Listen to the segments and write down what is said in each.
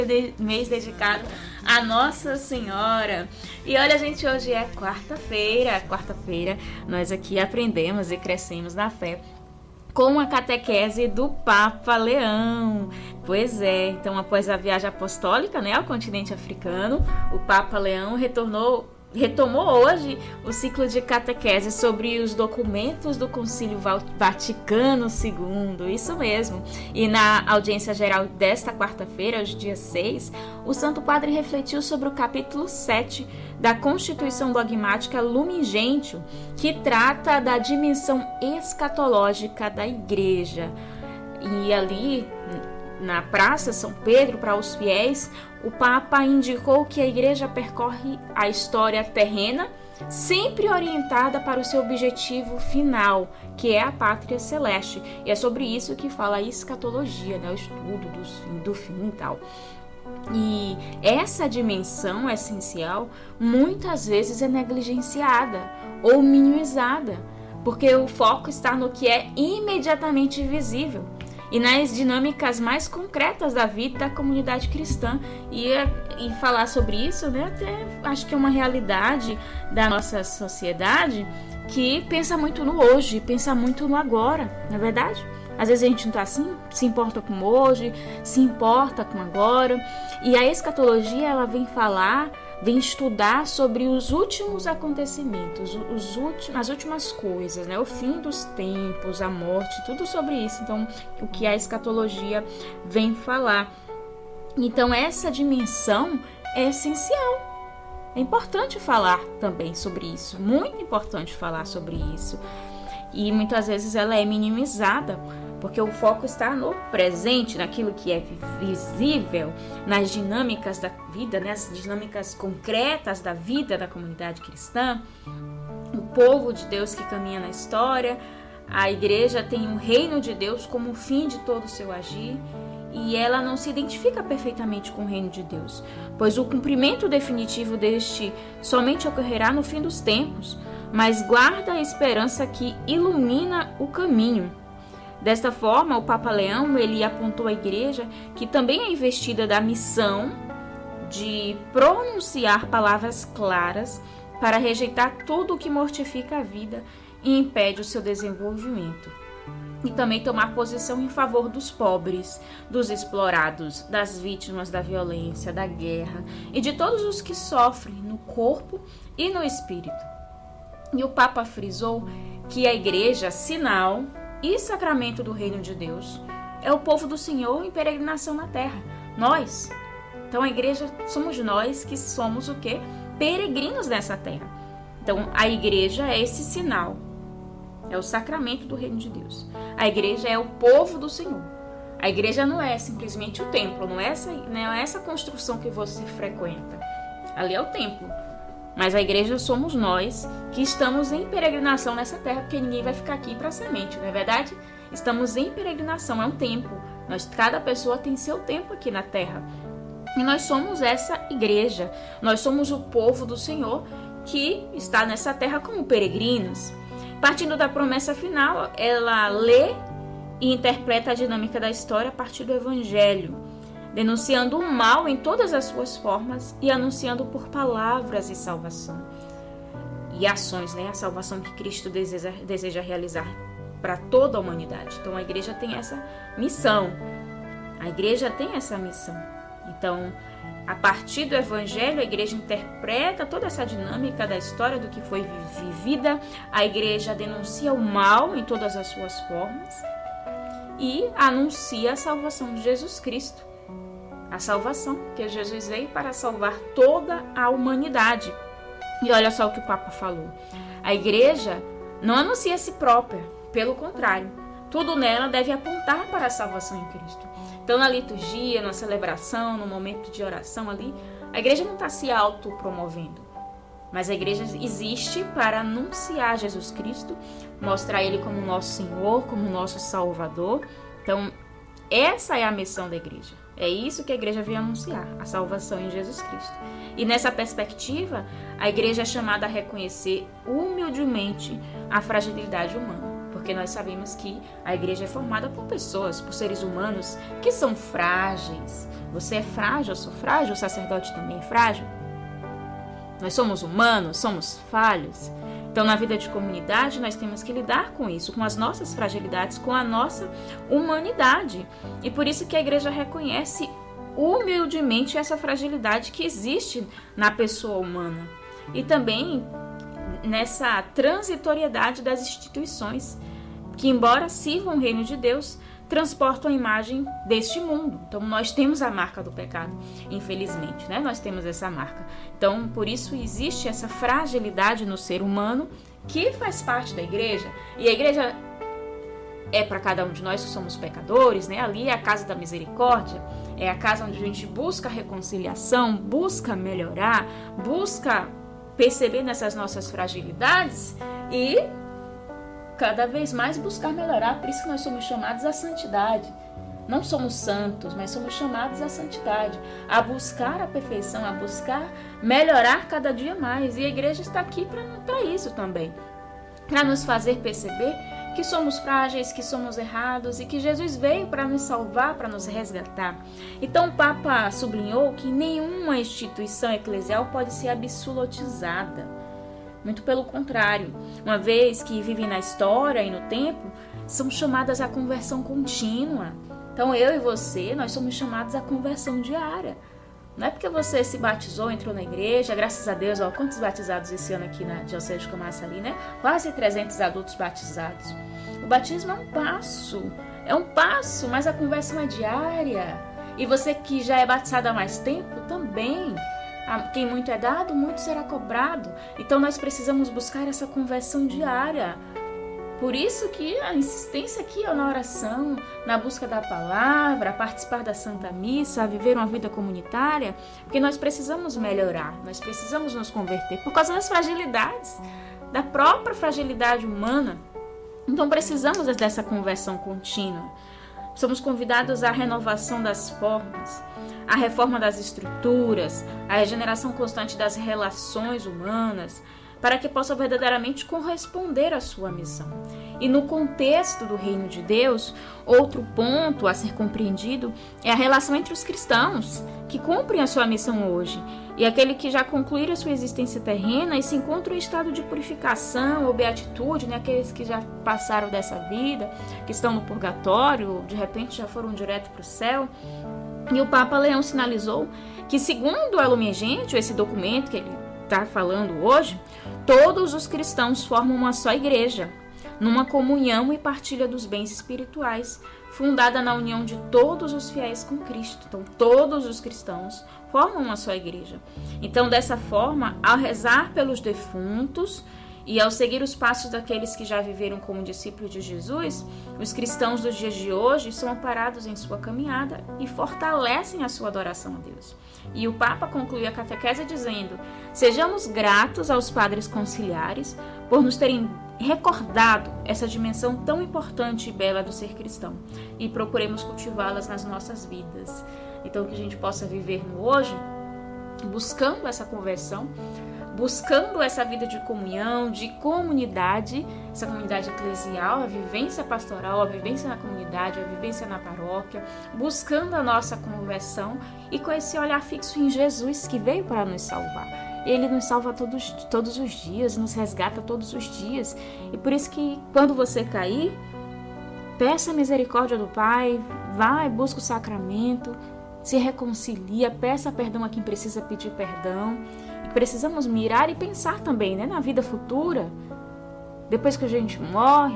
mês dedicado a Nossa Senhora. E olha, gente, hoje é quarta-feira. Quarta-feira nós aqui aprendemos e crescemos na fé com a catequese do Papa Leão. Pois é, então após a viagem apostólica, né, ao continente africano, o Papa Leão retomou hoje o ciclo de catequese sobre os documentos do Concílio Vaticano II, isso mesmo. E na audiência geral desta quarta-feira, hoje dia 6, o Santo Padre refletiu sobre o capítulo 7 da Constituição Dogmática Lumen Gentium, que trata da dimensão escatológica da Igreja. E ali, na Praça São Pedro, para os fiéis, o Papa indicou que a Igreja percorre a história terrena, sempre orientada para o seu objetivo final, que é a pátria celeste. E é sobre isso que fala a escatologia, né? O estudo do fim e tal. E essa dimensão essencial muitas vezes é negligenciada ou minimizada, porque o foco está no que é imediatamente visível e nas dinâmicas mais concretas da vida da comunidade cristã. E falar sobre isso, né, até acho que é uma realidade da nossa sociedade que pensa muito no hoje, pensa muito no agora, não é verdade? Às vezes a gente não está assim, se importa com hoje, se importa com agora. E a escatologia, ela vem estudar sobre os últimos acontecimentos, as últimas coisas, né? O fim dos tempos, a morte, tudo sobre isso. Então, o que a escatologia vem falar. Então, essa dimensão é essencial. É importante falar também sobre isso, muito importante falar sobre isso. E muitas vezes ela é minimizada, porque o foco está no presente, naquilo que é visível, nas dinâmicas da vida, nas dinâmicas concretas da vida da comunidade cristã, o povo de Deus que caminha na história. A Igreja tem o reino de Deus como o fim de todo o seu agir, e ela não se identifica perfeitamente com o reino de Deus, pois o cumprimento definitivo deste somente ocorrerá no fim dos tempos, mas guarda a esperança que ilumina o caminho. Desta forma, o Papa Leão, ele apontou à Igreja que também é investida da missão de pronunciar palavras claras para rejeitar tudo o que mortifica a vida e impede o seu desenvolvimento. E também tomar posição em favor dos pobres, dos explorados, das vítimas da violência, da guerra e de todos os que sofrem no corpo e no espírito. E o Papa frisou que a Igreja, sinal e sacramento do reino de Deus, é o povo do Senhor em peregrinação na terra. Nós. Então a Igreja somos nós que somos o quê? Peregrinos nessa terra. Então a Igreja é esse sinal. É o sacramento do reino de Deus. A Igreja é o povo do Senhor. A Igreja não é simplesmente o templo, não é essa construção que você frequenta. Ali é o templo. Mas a Igreja somos nós que estamos em peregrinação nessa terra, porque ninguém vai ficar aqui para semente, não é verdade? Estamos em peregrinação, é um tempo. Cada pessoa tem seu tempo aqui na terra. E nós somos essa Igreja. Nós somos o povo do Senhor que está nessa terra como peregrinos. Partindo da promessa final, ela lê e interpreta a dinâmica da história a partir do Evangelho, denunciando o mal em todas as suas formas e anunciando por palavras de salvação e ações, né? A salvação que Cristo deseja realizar para toda a humanidade. Então a Igreja tem essa missão. A Igreja tem essa missão. Então, a partir do Evangelho, a Igreja interpreta toda essa dinâmica da história do que foi vivida. A Igreja denuncia o mal em todas as suas formas e anuncia a salvação de Jesus Cristo. A salvação, que Jesus veio para salvar toda a humanidade. E olha só o que o Papa falou. A Igreja não anuncia a si própria, pelo contrário. Tudo nela deve apontar para a salvação em Cristo. Então, na liturgia, na celebração, no momento de oração ali, a Igreja não está se autopromovendo. Mas a Igreja existe para anunciar Jesus Cristo, mostrar Ele como nosso Senhor, como nosso Salvador. Então, essa é a missão da Igreja. É isso que a Igreja veio anunciar, a salvação em Jesus Cristo. E nessa perspectiva, a Igreja é chamada a reconhecer humildemente a fragilidade humana. porque nós sabemos que a igreja é formada por pessoas, por seres humanos que são frágeis. Você é frágil, eu sou frágil, o sacerdote também é frágil. Nós somos humanos, somos falhos. Então, na vida de comunidade, nós temos que lidar com isso, com as nossas fragilidades, com a nossa humanidade. E por isso que a igreja reconhece humildemente essa fragilidade que existe na pessoa humana. E também nessa transitoriedade das instituições, que, embora sirvam o reino de Deus, transportam a imagem deste mundo. Então, nós temos a marca do pecado, infelizmente, né? Nós temos essa marca. Então, por isso existe essa fragilidade no ser humano que faz parte da igreja. E a igreja é para cada um de nós que somos pecadores, né? Ali é a casa da misericórdia, é a casa onde a gente busca reconciliação, busca melhorar, busca perceber nessas nossas fragilidades e cada vez mais buscar melhorar. Por isso que nós somos chamados à santidade. Não somos santos, mas somos chamados à santidade, a buscar a perfeição, a buscar melhorar cada dia mais. E a igreja está aqui para isso também, para nos fazer perceber que somos frágeis, que somos errados e que Jesus veio para nos salvar, para nos resgatar. Então o Papa sublinhou que nenhuma instituição eclesial pode ser absolutizada. Muito pelo contrário, uma vez que vivem na história e no tempo, são chamadas à conversão contínua. Então eu e você, nós somos chamados à conversão diária. Não é porque você se batizou, entrou na igreja, graças a Deus, ó, quantos batizados esse ano aqui na Diocese de Camaçari, né? Quase 300 adultos batizados. O batismo é um passo, mas a conversão é diária. E você que já é batizado há mais tempo, também. Quem muito é dado, muito será cobrado. Então nós precisamos buscar essa conversão diária. Por isso que a insistência aqui é na oração, na busca da palavra, a participar da Santa Missa, a viver uma vida comunitária, porque nós precisamos melhorar, nós precisamos nos converter por causa das fragilidades, da própria fragilidade humana. Então precisamos dessa conversão contínua. Somos convidados à renovação das formas, à reforma das estruturas, à regeneração constante das relações humanas, para que possa verdadeiramente corresponder à sua missão. E no contexto do reino de Deus, outro ponto a ser compreendido é a relação entre os cristãos, que cumprem a sua missão hoje, e aquele que já concluíram a sua existência terrena e se encontram em estado de purificação ou beatitude, né? Aqueles que já passaram dessa vida, que estão no purgatório, de repente já foram direto para o céu. E o Papa Leão sinalizou que, segundo a Lumen Gentium, esse documento que ele está falando hoje, todos os cristãos formam uma só igreja, numa comunhão e partilha dos bens espirituais, fundada na união de todos os fiéis com Cristo. Então, todos os cristãos formam uma só igreja. Então, dessa forma, ao rezar pelos defuntos e ao seguir os passos daqueles que já viveram como discípulos de Jesus, os cristãos dos dias de hoje são amparados em sua caminhada e fortalecem a sua adoração a Deus. E o Papa conclui a catequese dizendo: sejamos gratos aos padres conciliares por nos terem recordado essa dimensão tão importante e bela do ser cristão e procuremos cultivá-las nas nossas vidas. Então, que a gente possa viver no hoje buscando essa conversão, buscando essa vida de comunhão, de comunidade, essa comunidade eclesial, a vivência pastoral, a vivência na comunidade, a vivência na paróquia, buscando a nossa conversão e com esse olhar fixo em Jesus que veio para nos salvar. Ele nos salva todos os dias, nos resgata todos os dias. E por isso que quando você cair, peça a misericórdia do Pai, vai, busca o sacramento, se reconcilia, peça perdão a quem precisa pedir perdão. E precisamos mirar e pensar também, né, na vida futura, depois que a gente morre,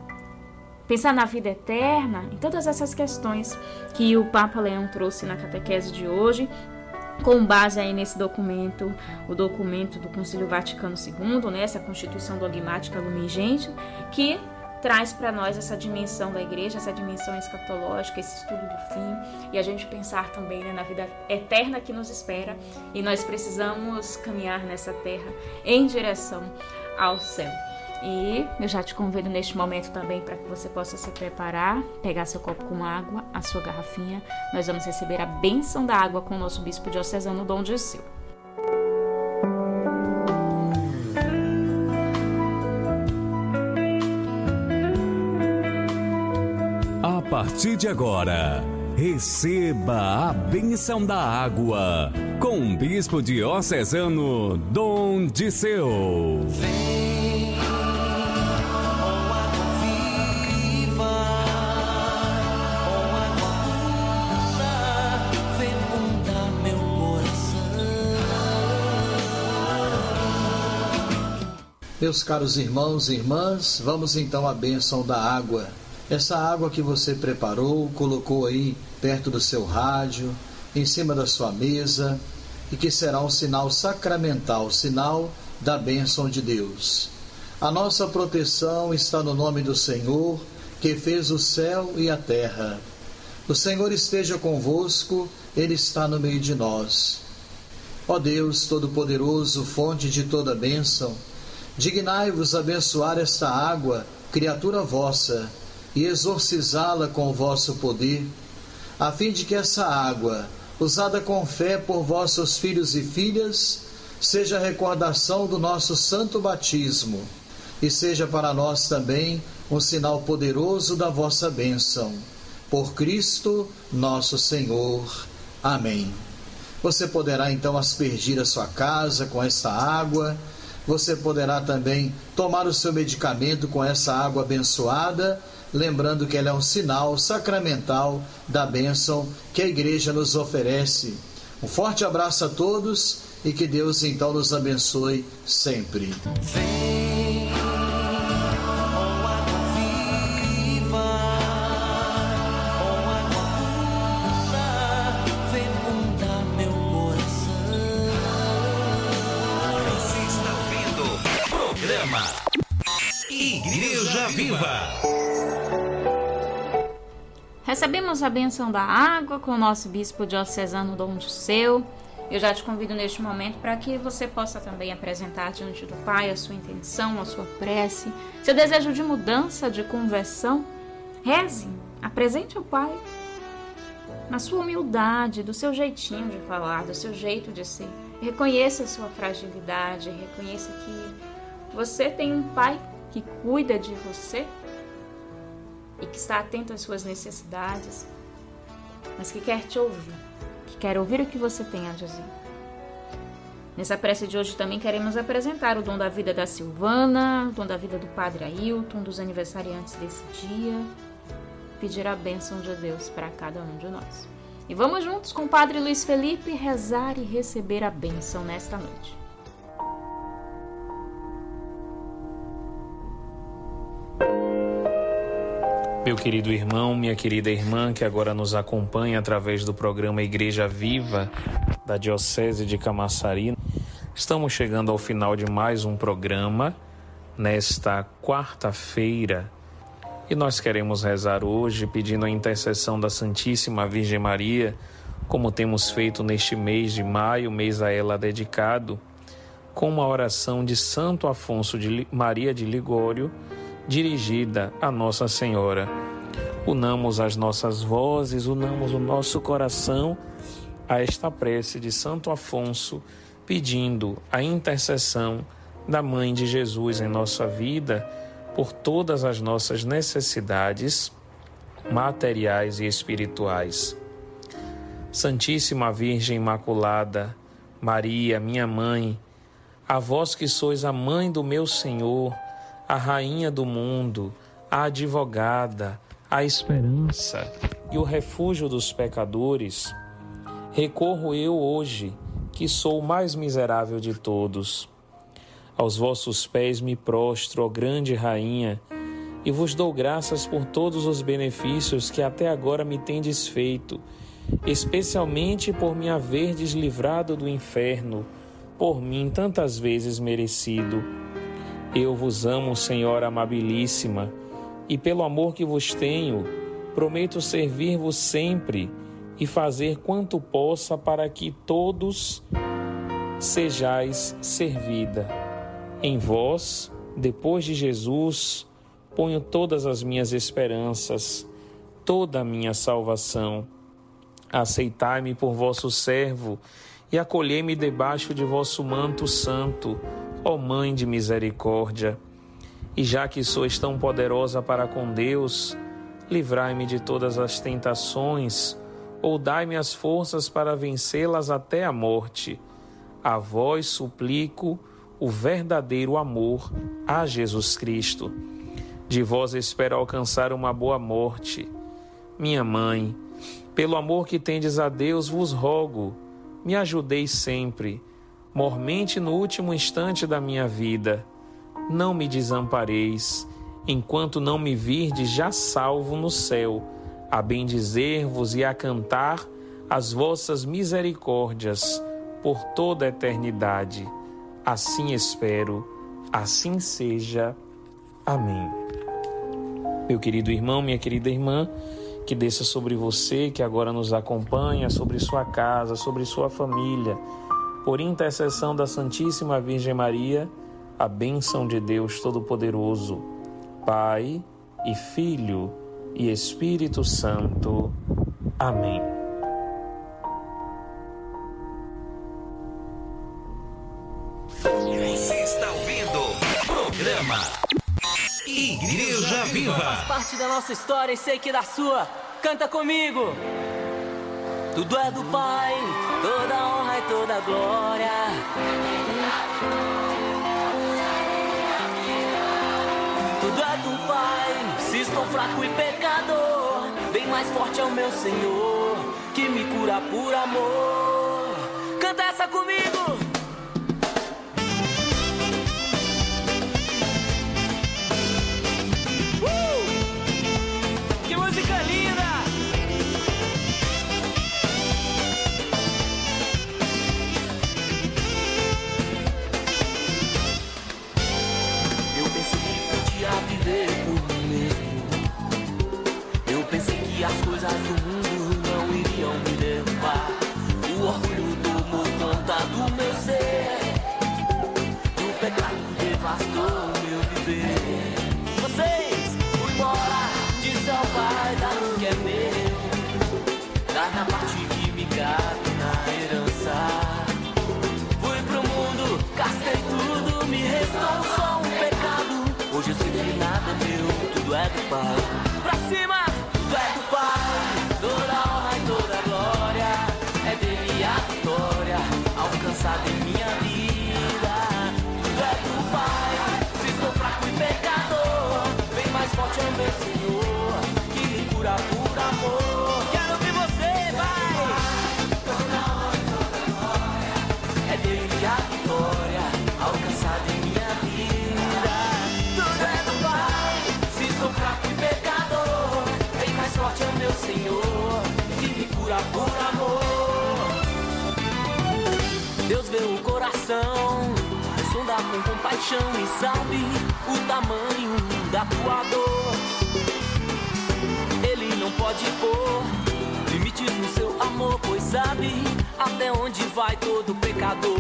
pensar na vida eterna, em todas essas questões que o Papa Leão trouxe na catequese de hoje, com base aí nesse documento, o documento do Concílio Vaticano II, né, essa Constituição Dogmática Lumen Gentium, que traz para nós essa dimensão da igreja, essa dimensão escatológica, esse estudo do fim, e a gente pensar também, né, na vida eterna que nos espera, e nós precisamos caminhar nessa terra em direção ao céu. E eu já te convido neste momento também para que você possa se preparar, pegar seu copo com água, a sua garrafinha. Nós vamos receber a bênção da água com o nosso bispo diocesano Dom Dirceu. partir de agora, receba a bênção da água com o Bispo Diocesano Dom Disseu. Vem, ó água viva, ó água pura, fecunda meu coração. Meus caros irmãos e irmãs, vamos então à bênção da água. Essa água que você preparou, colocou aí perto do seu rádio, em cima da sua mesa, e que será um sinal sacramental, sinal da bênção de Deus. A nossa proteção está no nome do Senhor, que fez o céu e a terra. O Senhor esteja convosco, Ele está no meio de nós. Ó Deus Todo-Poderoso, fonte de toda bênção, dignai-vos abençoar esta água, criatura vossa, e exorcizá-la com o vosso poder, a fim de que essa água, usada com fé por vossos filhos e filhas, seja a recordação do nosso santo batismo, e seja para nós também um sinal poderoso da vossa bênção. Por Cristo nosso Senhor. Amém. Você poderá então aspergir a sua casa com esta água. Você poderá também tomar o seu medicamento com essa água abençoada, lembrando que ela é um sinal sacramental da bênção que a Igreja nos oferece. Um forte abraço a todos e que Deus então nos abençoe sempre. Vem, ó água viva, ó água pura, fecunda meu coração. Você está vendo o programa Igreja Viva. Recebemos a bênção da água com o nosso Bispo Diocesano Dom Disseu. Eu já te convido neste momento para que você possa também apresentar diante do Pai a sua intenção, a sua prece, seu desejo de mudança, de conversão. Reze, apresente ao Pai, na sua humildade, do seu jeitinho de falar, do seu jeito de ser. Reconheça a sua fragilidade, reconheça que você tem um Pai que cuida de você e que está atento às suas necessidades, mas que quer te ouvir, que quer ouvir o que você tem a dizer. Nessa prece de hoje também queremos apresentar o dom da vida da Silvana, o dom da vida do Padre Ailton, dos aniversariantes desse dia, pedir a bênção de Deus para cada um de nós. E vamos juntos com o Padre Luiz Felipe rezar e receber a bênção nesta noite. Meu querido irmão, minha querida irmã, que agora nos acompanha através do programa Igreja Viva da Diocese de Camaçari, estamos chegando ao final de mais um programa, nesta quarta-feira, e nós queremos rezar hoje pedindo a intercessão da Santíssima Virgem Maria, como temos feito neste mês de maio, mês a ela dedicado, com uma oração de Santo Afonso de Maria de Ligório, dirigida a Nossa Senhora. Unamos as nossas vozes, unamos o nosso coração a esta prece de Santo Afonso, pedindo a intercessão da Mãe de Jesus em nossa vida por todas as nossas necessidades materiais e espirituais. Santíssima Virgem Imaculada, Maria, minha Mãe, a vós que sois a Mãe do meu Senhor, a Rainha do mundo, a advogada, a esperança e o refúgio dos pecadores, recorro eu hoje, que sou o mais miserável de todos. Aos vossos pés me prostro, ó grande Rainha, e vos dou graças por todos os benefícios que até agora me tendes feito, especialmente por me haverdes livrado do inferno, por mim tantas vezes merecido. Eu vos amo, Senhora amabilíssima, e pelo amor que vos tenho, prometo servir-vos sempre e fazer quanto possa para que todos sejais servida. Em vós, depois de Jesus, ponho todas as minhas esperanças, toda a minha salvação. Aceitai-me por vosso servo e acolhei-me debaixo de vosso manto santo, ó Mãe de misericórdia. E já que sois tão poderosa para com Deus, livrai-me de todas as tentações, ou dai-me as forças para vencê-las até a morte. A vós suplico o verdadeiro amor a Jesus Cristo. De vós espero alcançar uma boa morte. Minha mãe, pelo amor que tendes a Deus, vos rogo, me ajudeis sempre, mormente no último instante da minha vida. Não me desampareis, enquanto não me virdes já salvo no céu, a bendizer-vos e a cantar as vossas misericórdias por toda a eternidade. Assim espero, assim seja. Amém. Meu querido irmão, minha querida irmã, que desça sobre você, que agora nos acompanha, sobre sua casa, sobre sua família, por intercessão da Santíssima Virgem Maria, a bênção de Deus Todo-Poderoso, Pai e Filho e Espírito Santo. Amém. Você está ouvindo o programa Igreja Viva. Faz parte da nossa história e sei que da sua. Canta comigo. Tudo é do Pai, toda honra e toda glória. Tudo é do Pai, se estou fraco e pecador, bem mais forte é o meu Senhor, que me cura por amor. Canta essa comigo. Que música linda! Eu pensei que podia viver por mim mesmo. Eu pensei que as coisas do mundo não iriam me derrubar. O orgulho tomou conta do meu ser. O pecado devastou meu viver. Vocês, fui embora, disse ao Pai, dá o que é meu, dá na parte que me cabe na herança. Fui pro mundo, gastei tudo, me restou só um pecado. Hoje eu sei que nada é meu, tudo é do Pai. Pra cima, tudo é do Pai, toda honra e toda glória é dele a vitória alcançada em minha vida. Tudo é do Pai, se estou fraco e pecador, bem mais forte é o meu Senhor, que me cura por amor. Quero ouvir você, vai! Toda honra e toda glória é dele a vitória alcançada em minha vida. Tudo é do Pai, se estou fraco e pecador, bem mais forte é o meu Senhor, que me cura por amor. Deus vê o coração, sonda com compaixão e sabe o tamanho da tua dor. Ele não pode pôr limites no seu amor, pois sabe até onde vai todo pecador.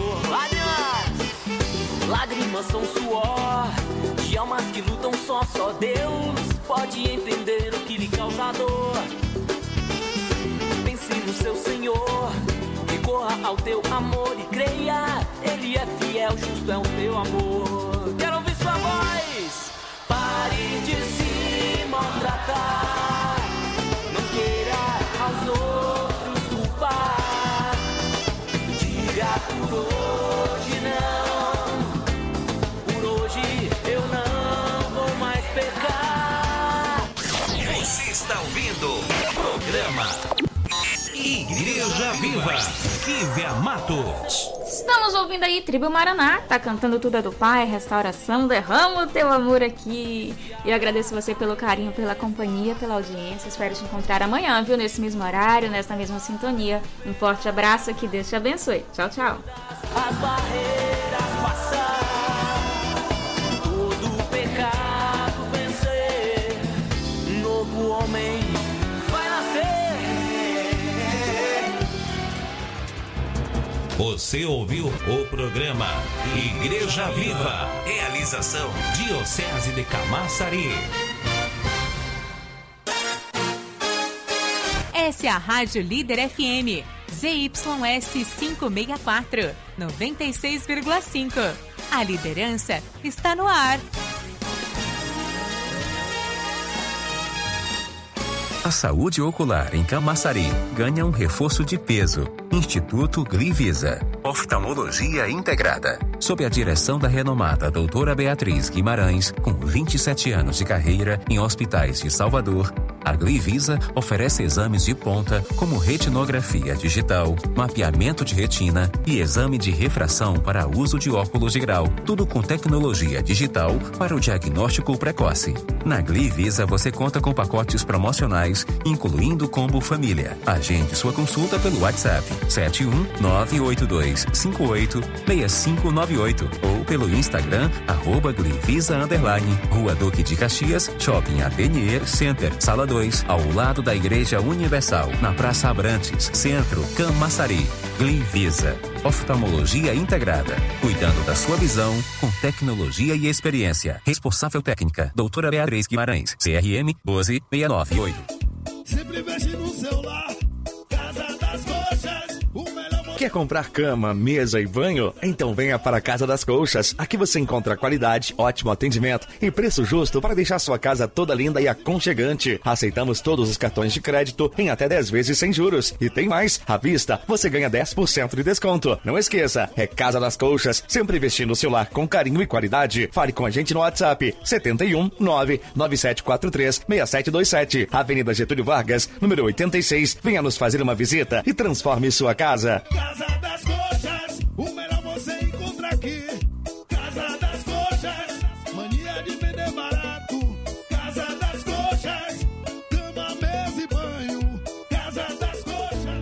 Lágrimas são suor de almas que lutam só Deus pode entender o que lhe causa dor. Pense no seu Senhor, recorra ao teu amor e creia, Ele é fiel, justo é o teu amor. Quero ouvir sua voz. Pare de se maltratar, não queira aos outros culpar. Diga por hoje não, por hoje eu não vou mais pecar. Você está ouvindo o programa Igreja Viva. Kívia Matos. Estamos ouvindo aí Tribo Maraná, tá cantando Tudo é do Pai, Restauração, derrama o teu amor aqui. E eu agradeço você pelo carinho, pela companhia, pela audiência. Espero te encontrar amanhã, viu? Nesse mesmo horário, nessa mesma sintonia. Um forte abraço, que Deus te abençoe. Tchau, tchau. As barreiras passar, todo pecado vencer, um novo homem vai nascer. Você ouviu o programa Igreja Viva. Realização Diocese de Camaçari. Essa é a Rádio Líder FM, ZYS 564, 96,5. A liderança está no ar. A saúde ocular em Camaçari ganha um reforço de peso. Instituto Glivisa. Oftalmologia integrada. Sob a direção da renomada doutora Beatriz Guimarães, com 27 anos de carreira em hospitais de Salvador, a Glivisa oferece exames de ponta como retinografia digital, mapeamento de retina e exame de refração para uso de óculos de grau. Tudo com tecnologia digital para o diagnóstico precoce. Na Glivisa você conta com pacotes promocionais, incluindo combo família. Agende sua consulta pelo WhatsApp 71982586598 ou pelo Instagram @Glivisa_, Rua Duque de Caxias, Shopping Atelier Center, Sala 2, ao lado da Igreja Universal, na Praça Abrantes, Centro, Camaçari. Glivisa. Oftalmologia integrada. Cuidando da sua visão com tecnologia e experiência. Responsável técnica, doutora Beatriz Guimarães. CRM 12698. Sempre investe no celular. Casa das Coxas, o melhor. Quer comprar cama, mesa e banho? Então venha para a Casa das Colchas. Aqui você encontra qualidade, ótimo atendimento e preço justo para deixar sua casa toda linda e aconchegante. Aceitamos todos os cartões de crédito em até 10 vezes sem juros. E tem mais, à vista você ganha 10% de desconto. Não esqueça, é Casa das Colchas, sempre investindo no seu lar com carinho e qualidade. Fale com a gente no WhatsApp 71997436727. Avenida Getúlio Vargas, número 86. Venha nos fazer uma visita e transforme sua casa. Casa das Coxas, o melhor você encontra aqui. Casa das Coxas, mania de vender barato. Casa das Coxas, cama, mesa e banho. Casa das Coxas.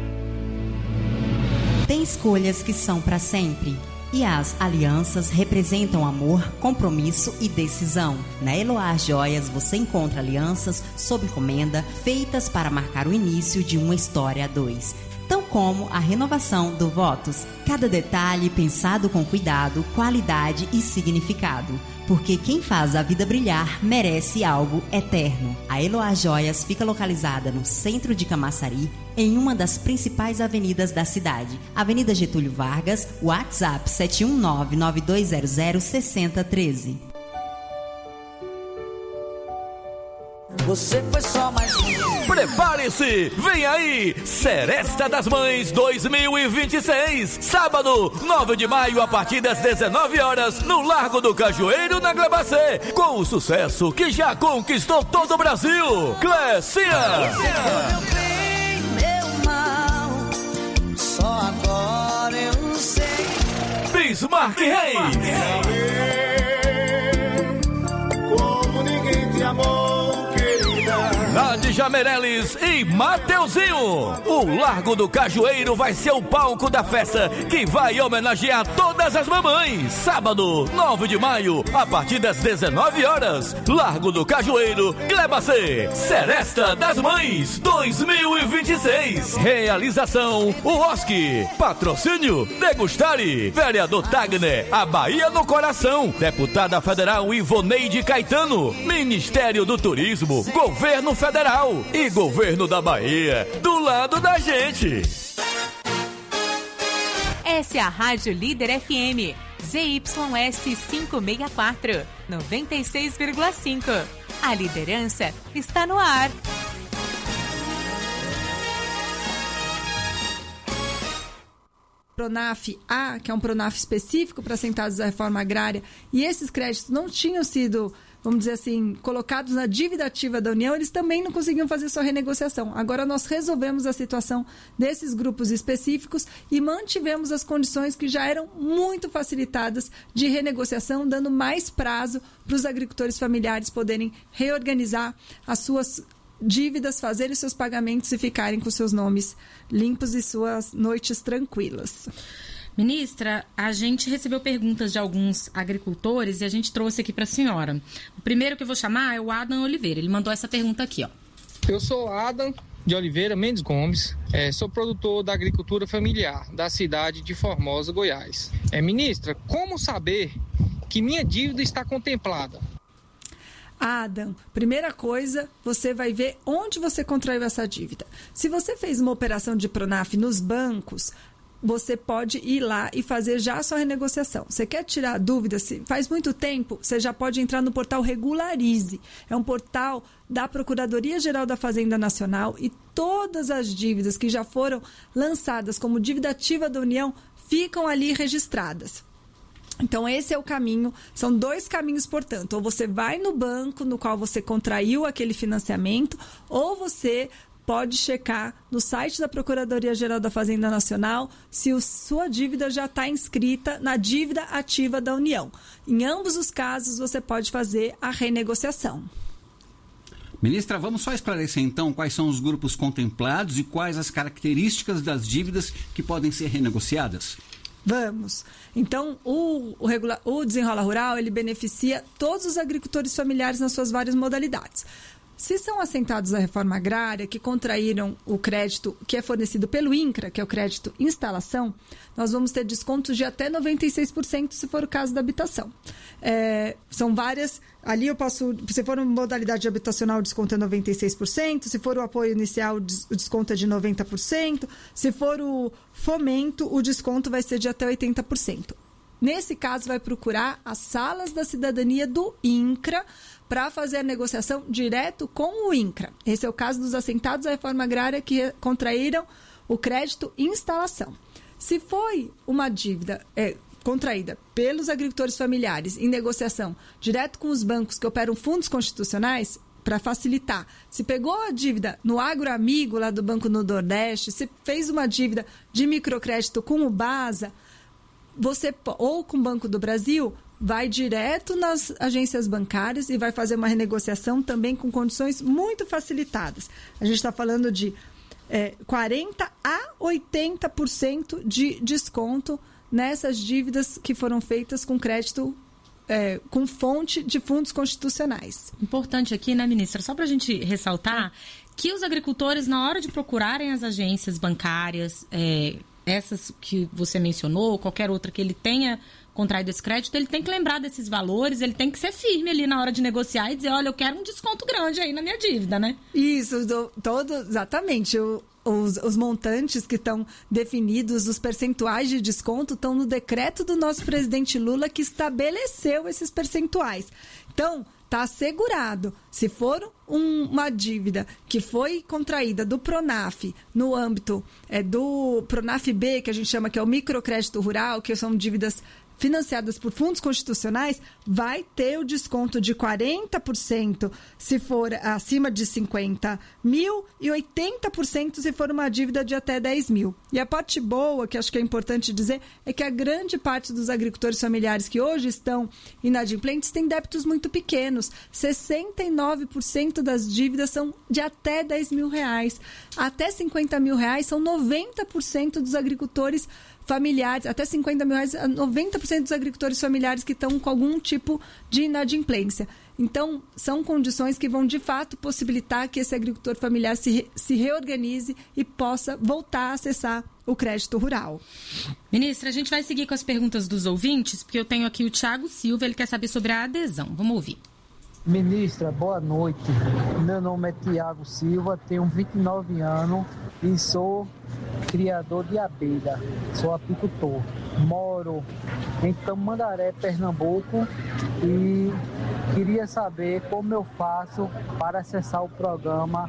Tem escolhas que são para sempre. E as alianças representam amor, compromisso e decisão. Na Eloá Joias você encontra alianças sob encomenda feitas para marcar o início de uma história a dois. Tão como a renovação do Votos. Cada detalhe pensado com cuidado, qualidade e significado. Porque quem faz a vida brilhar merece algo eterno. A Eloá Joias fica localizada no centro de Camaçari, em uma das principais avenidas da cidade. Avenida Getúlio Vargas, WhatsApp 71992006013. Você foi só mais um. Prepare-se, vem aí, Seresta das Mães 2026, sábado, 9 de maio, a partir das 19 horas, no Largo do Cajueiro, na Glebacê, com o sucesso que já conquistou todo o Brasil, Clécia. Meu bem, meu mal, só agora eu sei. Bismarck Reis. Como ninguém te amou. Nádia Meirelles e Mateuzinho. O Largo do Cajueiro vai ser o palco da festa que vai homenagear todas as mamães. Sábado, 9 de maio, a partir das 19 horas. Largo do Cajueiro, Glebacê. Seresta das Mães 2026. Realização UOSC. Patrocínio Degustare. Vereador Tagner, a Bahia no coração. Deputada Federal Ivoneide Caetano. Ministério do Turismo. Governo Federal e Governo da Bahia, do lado da gente. Essa é a Rádio Líder FM, ZYS 564, 96,5. A liderança está no ar. Pronaf A, que é um Pronaf específico para assentados da reforma agrária, e esses créditos não tinham sido, vamos dizer assim, colocados na dívida ativa da União, eles também não conseguiam fazer sua renegociação. Agora nós resolvemos a situação desses grupos específicos e mantivemos as condições que já eram muito facilitadas de renegociação, dando mais prazo para os agricultores familiares poderem reorganizar as suas dívidas, fazerem seus pagamentos e ficarem com seus nomes limpos e suas noites tranquilas. Ministra, a gente recebeu perguntas de alguns agricultores e a gente trouxe aqui para a senhora. O primeiro que eu vou chamar é o Adam Oliveira. Ele mandou essa pergunta aqui, ó. Eu sou Adam de Oliveira Mendes Gomes, sou produtor da agricultura familiar da cidade de Formosa, Goiás. Ministra, como saber que minha dívida está contemplada? Adam, primeira coisa, você vai ver onde você contraiu essa dívida. Se você fez uma operação de Pronaf nos bancos, você pode ir lá e fazer já a sua renegociação. Você quer tirar dúvidas? Se faz muito tempo, você já pode entrar no portal Regularize. É um portal da Procuradoria-Geral da Fazenda Nacional e todas as dívidas que já foram lançadas como dívida ativa da União ficam ali registradas. Então, esse é o caminho. São 2 caminhos, portanto. Ou você vai no banco no qual você contraiu aquele financiamento, ou você pode checar no site da Procuradoria-Geral da Fazenda Nacional se sua dívida já está inscrita na dívida ativa da União. Em ambos os casos, você pode fazer a renegociação. Ministra, vamos só esclarecer então quais são os grupos contemplados e quais as características das dívidas que podem ser renegociadas? Vamos. Então, o Desenrola Rural, ele beneficia todos os agricultores familiares nas suas várias modalidades. Se são assentados à reforma agrária, que contraíram o crédito que é fornecido pelo INCRA, que é o crédito instalação, nós vamos ter descontos de até 96%, se for o caso da habitação. São várias. Ali eu posso, se for uma modalidade habitacional, o desconto é 96%, se for o apoio inicial, o desconto é de 90%, se for o fomento, o desconto vai ser de até 80%. Nesse caso, vai procurar as salas da cidadania do INCRA para fazer a negociação direto com o INCRA. Esse é o caso dos assentados à reforma agrária que contraíram o crédito instalação. Se foi uma dívida contraída pelos agricultores familiares em negociação direto com os bancos que operam fundos constitucionais, para facilitar, se pegou a dívida no Agroamigo, lá do Banco do Nordeste, se fez uma dívida de microcrédito com o BASA, ou com o Banco do Brasil, vai direto nas agências bancárias e vai fazer uma renegociação também com condições muito facilitadas. A gente está falando de 40% a 80% de desconto nessas dívidas que foram feitas com crédito com fonte de fundos constitucionais. Importante aqui, né, ministra? Só para a gente ressaltar que os agricultores, na hora de procurarem as agências bancárias, essas que você mencionou, qualquer outra que ele tenha contraído esse crédito, ele tem que lembrar desses valores, ele tem que ser firme ali na hora de negociar e dizer, olha, eu quero um desconto grande aí na minha dívida, né? Isso, exatamente. Os montantes que estão definidos, os percentuais de desconto, estão no decreto do nosso presidente Lula, que estabeleceu esses percentuais. Então, está assegurado. Se for uma dívida que foi contraída do Pronaf, no âmbito do Pronaf B, que a gente chama que é o microcrédito rural, que são dívidas financiadas por fundos constitucionais, vai ter o desconto de 40% se for acima de 50 mil e 80% se for uma dívida de até 10 mil. E a parte boa, que acho que é importante dizer, é que a grande parte dos agricultores familiares que hoje estão inadimplentes tem débitos muito pequenos. 69% das dívidas são de até 10 mil reais. Até 50 mil reais são 90% dos agricultores familiares, até 50 mil reais, 90% dos agricultores familiares que estão com algum tipo de inadimplência. Então, são condições que vão, de fato, possibilitar que esse agricultor familiar se reorganize e possa voltar a acessar o crédito rural. Ministra, a gente vai seguir com as perguntas dos ouvintes, porque eu tenho aqui o Thiago Silva, ele quer saber sobre a adesão. Vamos ouvir. Ministra, boa noite. Meu nome é Tiago Silva, tenho 29 anos e sou criador de abelha. Sou apicultor. Moro em Tamandaré, Pernambuco e queria saber como eu faço para acessar o programa.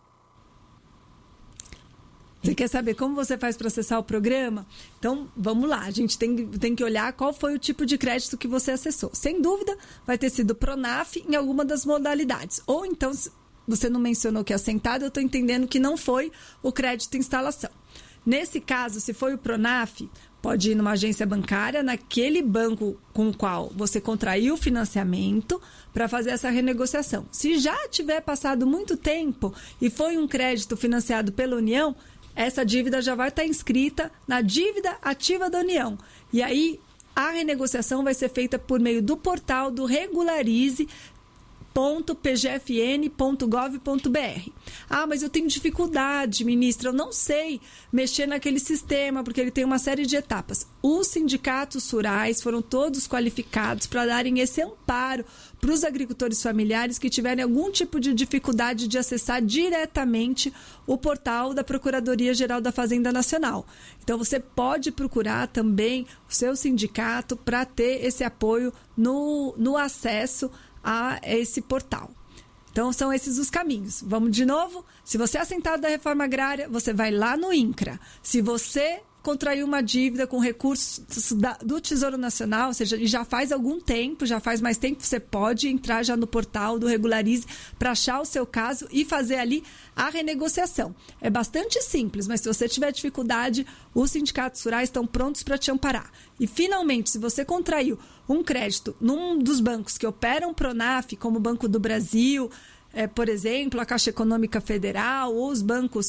Você quer saber como você faz para acessar o programa? Então, vamos lá. A gente tem que olhar qual foi o tipo de crédito que você acessou. Sem dúvida, vai ter sido Pronaf em alguma das modalidades. Ou então, se você não mencionou que é assentado, eu estou entendendo que não foi o crédito instalação. Nesse caso, se foi o Pronaf, pode ir numa agência bancária, naquele banco com o qual você contraiu o financiamento, para fazer essa renegociação. Se já tiver passado muito tempo e foi um crédito financiado pela União, essa dívida já vai estar inscrita na dívida ativa da União. E aí, a renegociação vai ser feita por meio do portal do Regularize, www.pgfn.gov.br. Ah, mas eu tenho dificuldade, ministra, eu não sei mexer naquele sistema, porque ele tem uma série de etapas. Os sindicatos rurais foram todos qualificados para darem esse amparo para os agricultores familiares que tiverem algum tipo de dificuldade de acessar diretamente o portal da Procuradoria-Geral da Fazenda Nacional. Então, você pode procurar também o seu sindicato para ter esse apoio no acesso a esse portal. Então, são esses os caminhos. Vamos de novo? Se você é assentado da reforma agrária, você vai lá no INCRA. Se você contraiu uma dívida com recursos do Tesouro Nacional, ou seja, já faz algum tempo, já faz mais tempo, você pode entrar já no portal do Regularize para achar o seu caso e fazer ali a renegociação. É bastante simples, mas se você tiver dificuldade, os sindicatos rurais estão prontos para te amparar. E, finalmente, se você contraiu um crédito num dos bancos que operam Pronaf, como o Banco do Brasil, por exemplo, a Caixa Econômica Federal, ou os bancos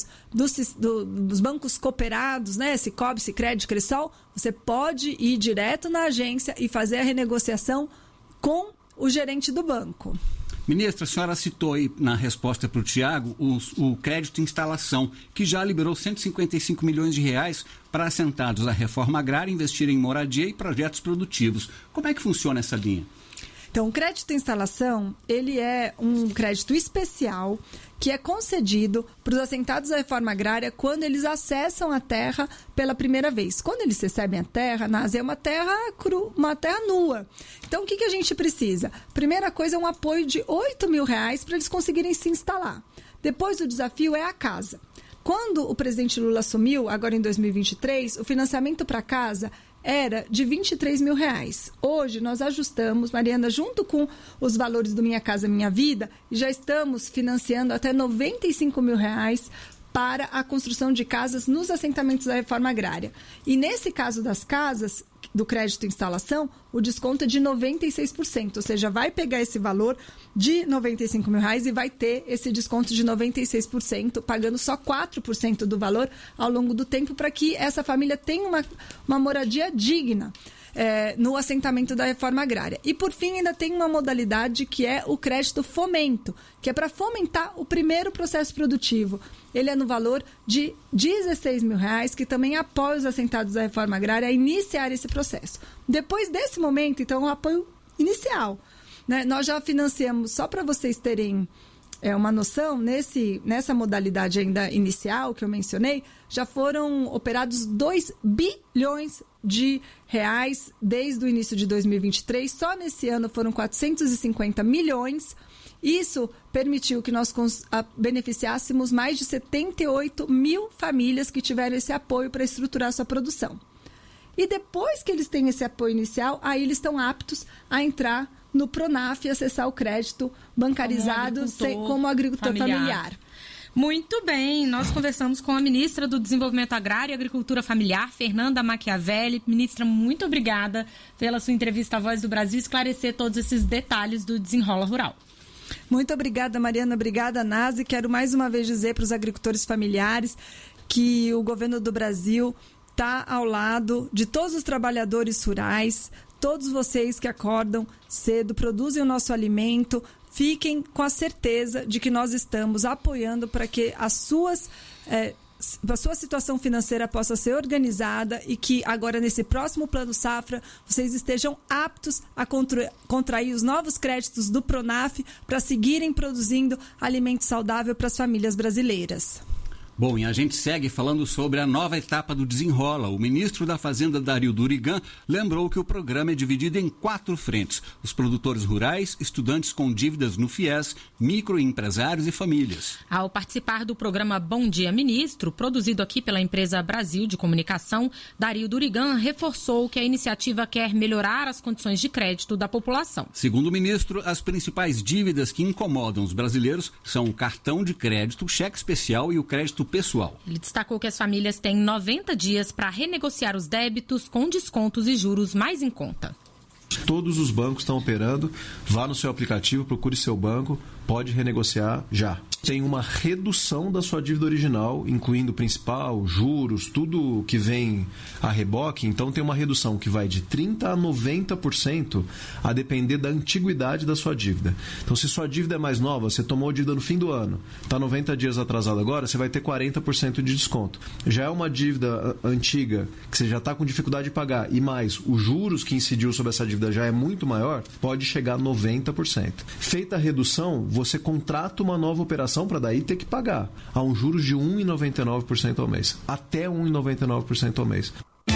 dos bancos cooperados, né, Sicob, Sicredi, Cressol, você pode ir direto na agência e fazer a renegociação com o gerente do banco. Ministra, a senhora citou aí na resposta para o Tiago o crédito instalação, que já liberou 155 milhões de reais para assentados da reforma agrária investir em moradia e projetos produtivos. Como é que funciona essa linha? Então, o crédito instalação, ele é um crédito especial que é concedido para os assentados da reforma agrária quando eles acessam a terra pela primeira vez. Quando eles recebem a terra, é uma terra uma terra nua. Então, o que a gente precisa? Primeira coisa é um apoio de R$8 mil para eles conseguirem se instalar. Depois, o desafio é a casa. Quando o presidente Lula assumiu, agora em 2023, o financiamento para casa era de R$23 mil. Hoje nós ajustamos, Mariana, junto com os valores do Minha Casa Minha Vida, e já estamos financiando até R$95 mil para a construção de casas nos assentamentos da reforma agrária. E nesse caso das casas, do crédito instalação, o desconto é de 96%, ou seja, vai pegar esse valor de R$95 mil e vai ter esse desconto de 96%, pagando só 4% do valor ao longo do tempo, para que essa família tenha uma moradia digna no assentamento da reforma agrária. E, por fim, ainda tem uma modalidade que é o crédito fomento, que é para fomentar o primeiro processo produtivo. Ele é no valor de R$16 mil, que também apoia os assentados da reforma agrária a iniciar esse processo. Depois desse momento, então, o apoio inicial, né? Nós já financiamos, só para vocês terem uma noção, nessa modalidade ainda inicial que eu mencionei, já foram operados 2 bilhões de reais desde o início de 2023. Só nesse ano foram 450 milhões. Isso permitiu que nós beneficiássemos mais de 78 mil famílias que tiveram esse apoio para estruturar sua produção. E depois que eles têm esse apoio inicial, aí eles estão aptos a entrar no Pronaf e acessar o crédito bancarizado como agricultor familiar. Muito bem, nós conversamos com a ministra do Desenvolvimento Agrário e Agricultura Familiar, Fernanda Machiavelli. Ministra, muito obrigada pela sua entrevista à Voz do Brasil, esclarecer todos esses detalhes do Desenrola Rural. Muito obrigada, Mariana. Obrigada, Nazi. Quero mais uma vez dizer para os agricultores familiares que o governo do Brasil está ao lado de todos os trabalhadores rurais, todos vocês que acordam cedo, produzem o nosso alimento. Fiquem com a certeza de que nós estamos apoiando para que a sua situação financeira possa ser organizada e que agora, nesse próximo Plano Safra, vocês estejam aptos a contrair os novos créditos do Pronaf para seguirem produzindo alimento saudável para as famílias brasileiras. Bom, e a gente segue falando sobre a nova etapa do Desenrola. O ministro da Fazenda, Dario Durigan, lembrou que o programa é dividido em 4 frentes: os produtores rurais, estudantes com dívidas no FIES, microempresários e famílias. Ao participar do programa Bom Dia Ministro, produzido aqui pela empresa Brasil de Comunicação, Dario Durigan reforçou que a iniciativa quer melhorar as condições de crédito da população. Segundo o ministro, as principais dívidas que incomodam os brasileiros são o cartão de crédito, cheque especial e o crédito pessoal. Ele destacou que as famílias têm 90 dias para renegociar os débitos com descontos e juros mais em conta. Todos os bancos estão operando. Vá no seu aplicativo, procure seu banco, pode renegociar já. tem uma redução da sua dívida original, incluindo principal, juros, tudo que vem a reboque. Então tem uma redução que vai de 30% a 90% a depender da antiguidade da sua dívida. Então se sua dívida é mais nova, você tomou dívida no fim do ano, está 90 dias atrasado agora, você vai ter 40% de desconto. Já é uma dívida antiga, que você já está com dificuldade de pagar, e mais os juros que incidiu sobre essa dívida já é muito maior, pode chegar a 90%. Feita a redução, você contrata uma nova operação para daí ter que pagar a um juros de 1,99% ao mês. Até 1,99% ao mês.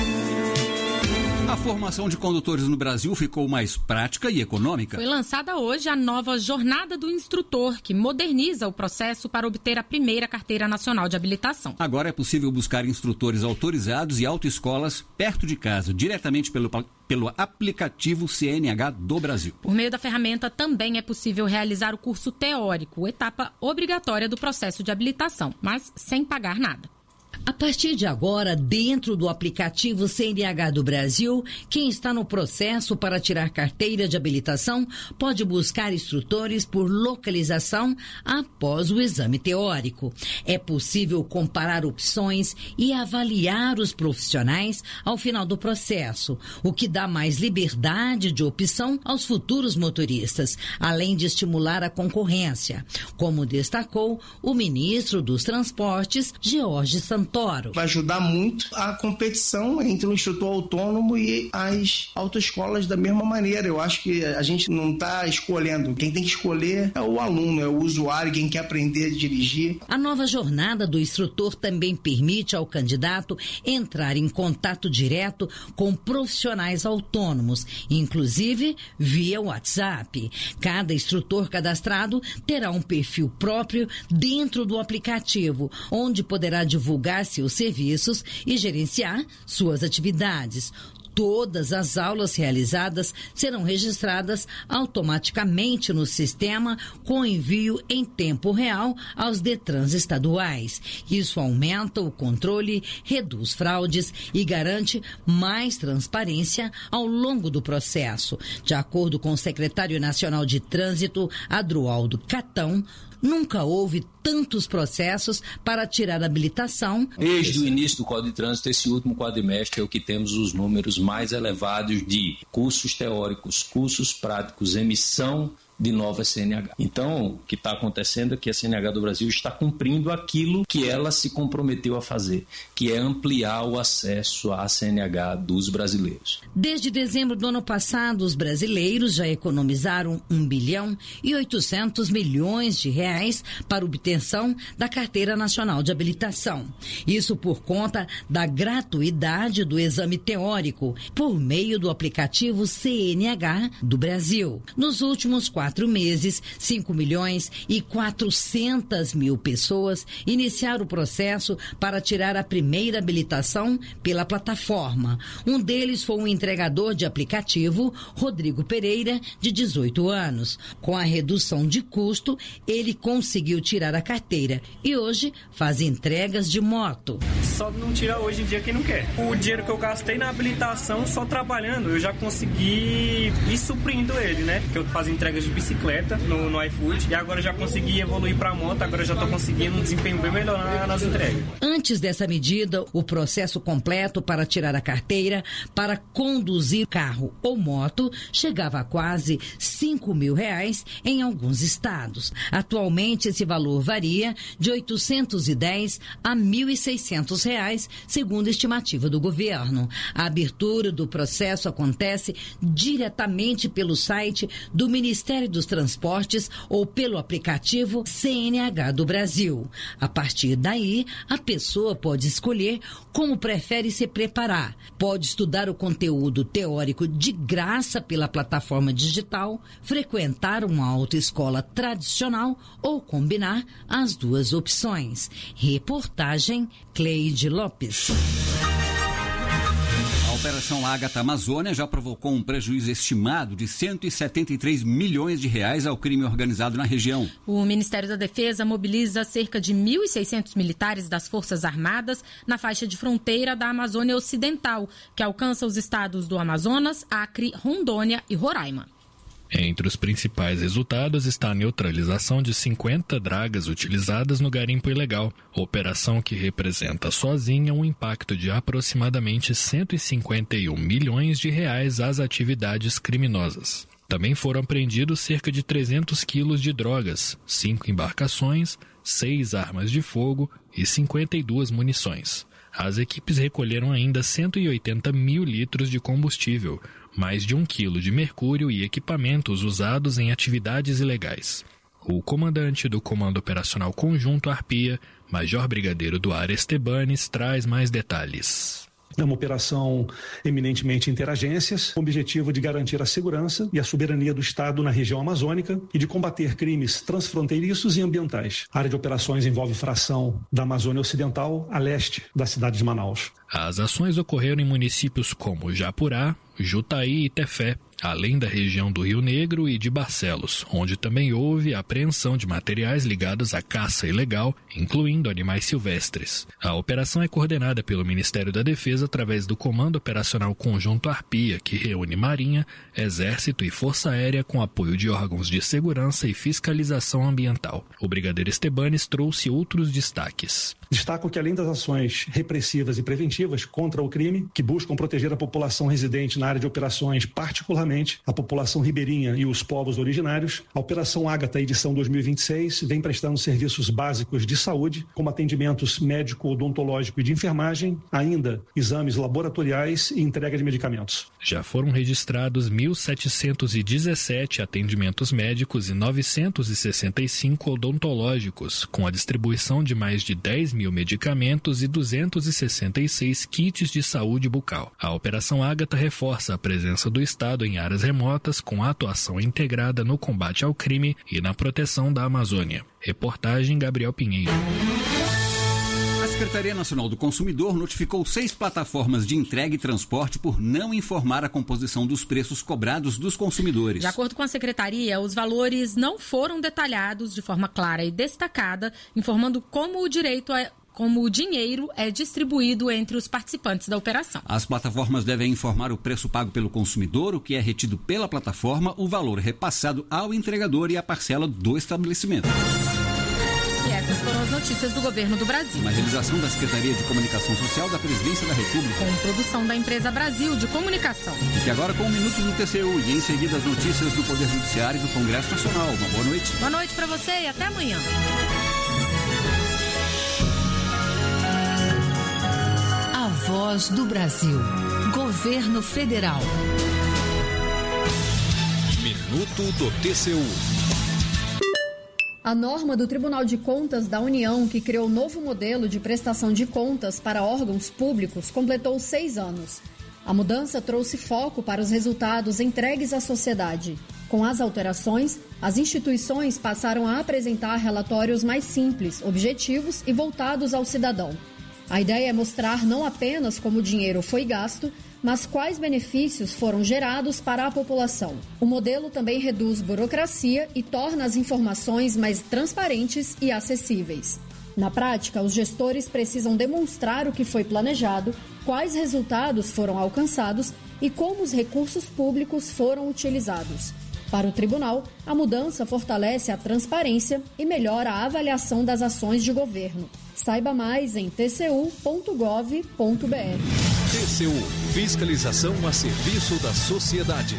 A formação de condutores no Brasil ficou mais prática e econômica. Foi lançada hoje a nova Jornada do Instrutor, que moderniza o processo para obter a primeira carteira nacional de habilitação. Agora é possível buscar instrutores autorizados e autoescolas perto de casa, diretamente pelo aplicativo CNH do Brasil. Por meio da ferramenta também é possível realizar o curso teórico, etapa obrigatória do processo de habilitação, mas sem pagar nada. A partir de agora, dentro do aplicativo CNH do Brasil, quem está no processo para tirar carteira de habilitação pode buscar instrutores por localização após o exame teórico. É possível comparar opções e avaliar os profissionais ao final do processo, o que dá mais liberdade de opção aos futuros motoristas, além de estimular a concorrência, como destacou o ministro dos Transportes, George Santoro. Vai ajudar muito a competição entre o instrutor autônomo e as autoescolas da mesma maneira. Eu acho que a gente não está escolhendo. Quem tem que escolher é o aluno, é o usuário, quem quer aprender a dirigir. A nova jornada do instrutor também permite ao candidato entrar em contato direto com profissionais autônomos, inclusive via WhatsApp. Cada instrutor cadastrado terá um perfil próprio dentro do aplicativo, onde poderá divulgar seus serviços e gerenciar suas atividades. Todas as aulas realizadas serão registradas automaticamente no sistema com envio em tempo real aos Detrans estaduais. Isso aumenta o controle, reduz fraudes e garante mais transparência ao longo do processo. De acordo com o secretário nacional de Trânsito, Adroaldo Catão, nunca houve tantos processos para tirar a habilitação. Desde o início do Código de Trânsito, esse último quadrimestre é o que temos os números mais elevados de cursos teóricos, cursos práticos, emissão de nova CNH. Então, o que está acontecendo é que a CNH do Brasil está cumprindo aquilo que ela se comprometeu a fazer, que é ampliar o acesso à CNH dos brasileiros. Desde dezembro do ano passado, os brasileiros já economizaram 1 bilhão e 800 milhões de reais para obtenção da Carteira Nacional de Habilitação. Isso por conta da gratuidade do exame teórico, por meio do aplicativo CNH do Brasil. Nos últimos 4 meses, 5 milhões e 400 mil pessoas iniciaram o processo para tirar a primeira habilitação pela plataforma. Um deles foi um entregador de aplicativo, Rodrigo Pereira, de 18 anos. Com a redução de custo, ele conseguiu tirar a carteira e hoje faz entregas de moto. Só não tira hoje em dia quem não quer. O dinheiro que eu gastei na habilitação, só trabalhando, eu já consegui ir suprindo ele, né? Que eu fazia entregas de bicicleta no iFood e agora já consegui evoluir para moto, agora já estou conseguindo um desempenho bem melhor nas entregas. Antes dessa medida, o processo completo para tirar a carteira para conduzir carro ou moto chegava a quase R$5 mil em alguns estados. Atualmente, esse valor varia de R$810 a R$1.600, segundo a estimativa do governo. A abertura do processo acontece diretamente pelo site do Ministério dos Transportes ou pelo aplicativo CNH do Brasil. A partir daí, a pessoa pode escolher como prefere se preparar. Pode estudar o conteúdo teórico de graça pela plataforma digital, frequentar uma autoescola tradicional ou combinar as duas opções. Reportagem Cleide Lopes. A Operação Ágata Amazônia já provocou um prejuízo estimado de R$173 milhões ao crime organizado na região. O Ministério da Defesa mobiliza cerca de 1.600 militares das Forças Armadas na faixa de fronteira da Amazônia Ocidental, que alcança os estados do Amazonas, Acre, Rondônia e Roraima. Entre os principais resultados está a neutralização de 50 dragas utilizadas no garimpo ilegal, operação que representa sozinha um impacto de aproximadamente 151 milhões de reais às atividades criminosas. Também foram apreendidos cerca de 300 quilos de drogas, 5 embarcações, 6 armas de fogo e 52 munições. As equipes recolheram ainda 180 mil litros de combustível, mais de 1 quilo de mercúrio e equipamentos usados em atividades ilegais. O comandante do Comando Operacional Conjunto Arpia, Major Brigadeiro Duarte Estebanes, traz mais detalhes. É uma operação eminentemente interagências, com o objetivo de garantir a segurança e a soberania do Estado na região amazônica e de combater crimes transfronteiriços e ambientais. A área de operações envolve fração da Amazônia Ocidental a leste da cidade de Manaus. As ações ocorreram em municípios como Japurá, Jutaí e Tefé, além da região do Rio Negro e de Barcelos, onde também houve apreensão de materiais ligados à caça ilegal, incluindo animais silvestres. A operação é coordenada pelo Ministério da Defesa através do Comando Operacional Conjunto Arpia, que reúne Marinha, Exército e Força Aérea com apoio de órgãos de segurança e fiscalização ambiental. O Brigadeiro Estebanes trouxe outros destaques. Destaco que, além das ações repressivas e preventivas contra o crime, que buscam proteger a população residente na área de operações, particularmente a população ribeirinha e os povos originários, a Operação Ágata, edição 2026, vem prestando serviços básicos de saúde, como atendimentos médico, odontológico e de enfermagem, ainda exames laboratoriais e entrega de medicamentos. Já foram registrados 1.717 atendimentos médicos e 965 odontológicos, com a distribuição de mais de 10 mil medicamentos e 266 kits de saúde bucal. A Operação Ágata reforça a presença do Estado em áreas remotas com atuação integrada no combate ao crime e na proteção da Amazônia. Reportagem Gabriel Pinheiro. A Secretaria Nacional do Consumidor notificou 6 plataformas de entrega e transporte por não informar a composição dos preços cobrados dos consumidores. De acordo com a Secretaria, os valores não foram detalhados de forma clara e destacada, informando como o dinheiro é distribuído entre os participantes da operação. As plataformas devem informar o preço pago pelo consumidor, o que é retido pela plataforma, o valor repassado ao entregador e a parcela do estabelecimento. E essas foram as notícias do Governo do Brasil. Uma realização da Secretaria de Comunicação Social da Presidência da República. Com produção da Empresa Brasil de Comunicação. Fique agora com 1 minuto do TCU e em seguida as notícias do Poder Judiciário e do Congresso Nacional. Uma boa noite. Boa noite para você e até amanhã. A Voz do Brasil. Governo Federal. Minuto do TCU. A norma do Tribunal de Contas da União, que criou um novo modelo de prestação de contas para órgãos públicos, completou 6 anos. A mudança trouxe foco para os resultados entregues à sociedade. Com as alterações, as instituições passaram a apresentar relatórios mais simples, objetivos e voltados ao cidadão. A ideia é mostrar não apenas como o dinheiro foi gasto, mas quais benefícios foram gerados para a população. O modelo também reduz burocracia e torna as informações mais transparentes e acessíveis. Na prática, os gestores precisam demonstrar o que foi planejado, quais resultados foram alcançados e como os recursos públicos foram utilizados. Para o tribunal, a mudança fortalece a transparência e melhora a avaliação das ações de governo. Saiba mais em tcu.gov.br. TCU, fiscalização a serviço da sociedade.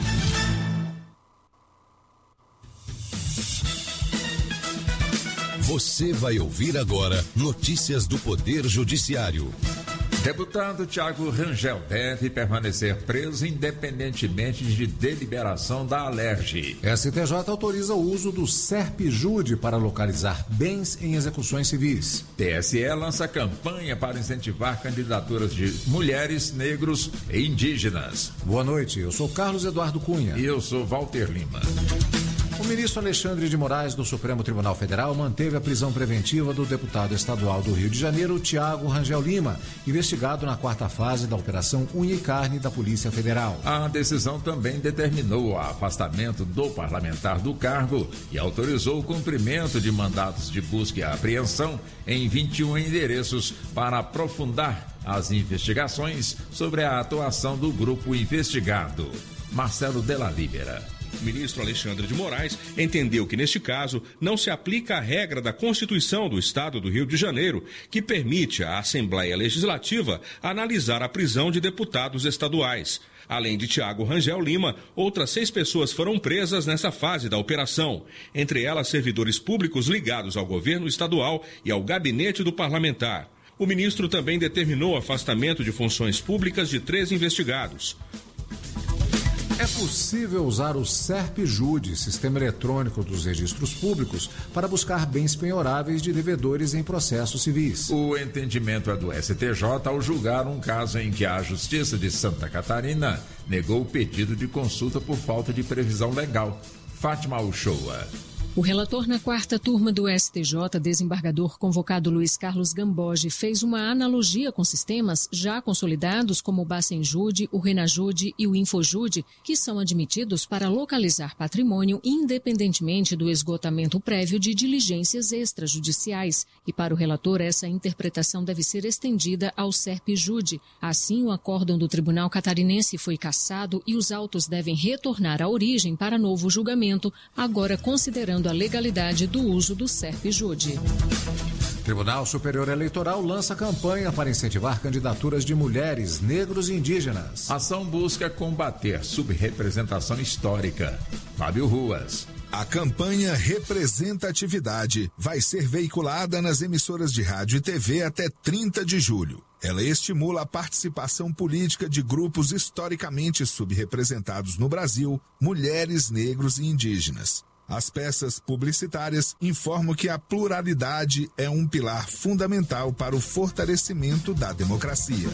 Você vai ouvir agora notícias do Poder Judiciário. Deputado Tiago Rangel deve permanecer preso independentemente de deliberação da Alerj. STJ autoriza o uso do SERP-JUDE para localizar bens em execuções civis. TSE lança campanha para incentivar candidaturas de mulheres, negros e indígenas. Boa noite, eu sou Carlos Eduardo Cunha. E eu sou Walter Lima. O ministro Alexandre de Moraes, do Supremo Tribunal Federal, manteve a prisão preventiva do deputado estadual do Rio de Janeiro, Tiago Rangel Lima, investigado na 4ª fase da Operação Unha e Carne da Polícia Federal. A decisão também determinou o afastamento do parlamentar do cargo e autorizou o cumprimento de mandatos de busca e apreensão em 21 endereços para aprofundar as investigações sobre a atuação do grupo investigado. Marcelo Della Libera. O ministro Alexandre de Moraes entendeu que, neste caso, não se aplica a regra da Constituição do Estado do Rio de Janeiro, que permite à Assembleia Legislativa analisar a prisão de deputados estaduais. Além de Tiago Rangel Lima, outras 6 pessoas foram presas nessa fase da operação. Entre elas, servidores públicos ligados ao governo estadual e ao gabinete do parlamentar. O ministro também determinou o afastamento de funções públicas de 3 investigados. É possível usar o SERP-JUDI, Sistema Eletrônico dos Registros Públicos, para buscar bens penhoráveis de devedores em processos civis. O entendimento é do STJ ao julgar um caso em que a Justiça de Santa Catarina negou o pedido de consulta por falta de previsão legal. Fátima Uchoa. O relator na 4ª turma do STJ, desembargador convocado Luiz Carlos Gamboge, fez uma analogia com sistemas já consolidados como o Bacenjude, o Renajude e o Infojude, que são admitidos para localizar patrimônio independentemente do esgotamento prévio de diligências extrajudiciais. E para o relator, essa interpretação deve ser estendida ao SERP-JUDI. Assim, o acórdão do Tribunal Catarinense foi cassado e os autos devem retornar à origem para novo julgamento, agora considerando a legalidade do uso do SERP-JUDI. Tribunal Superior Eleitoral lança campanha para incentivar candidaturas de mulheres, negros e indígenas. A ação busca combater subrepresentação histórica. Fábio Ruas. A campanha Representatividade vai ser veiculada nas emissoras de rádio e TV até 30 de julho. Ela estimula a participação política de grupos historicamente subrepresentados no Brasil, mulheres, negros e indígenas. As peças publicitárias informam que a pluralidade é um pilar fundamental para o fortalecimento da democracia.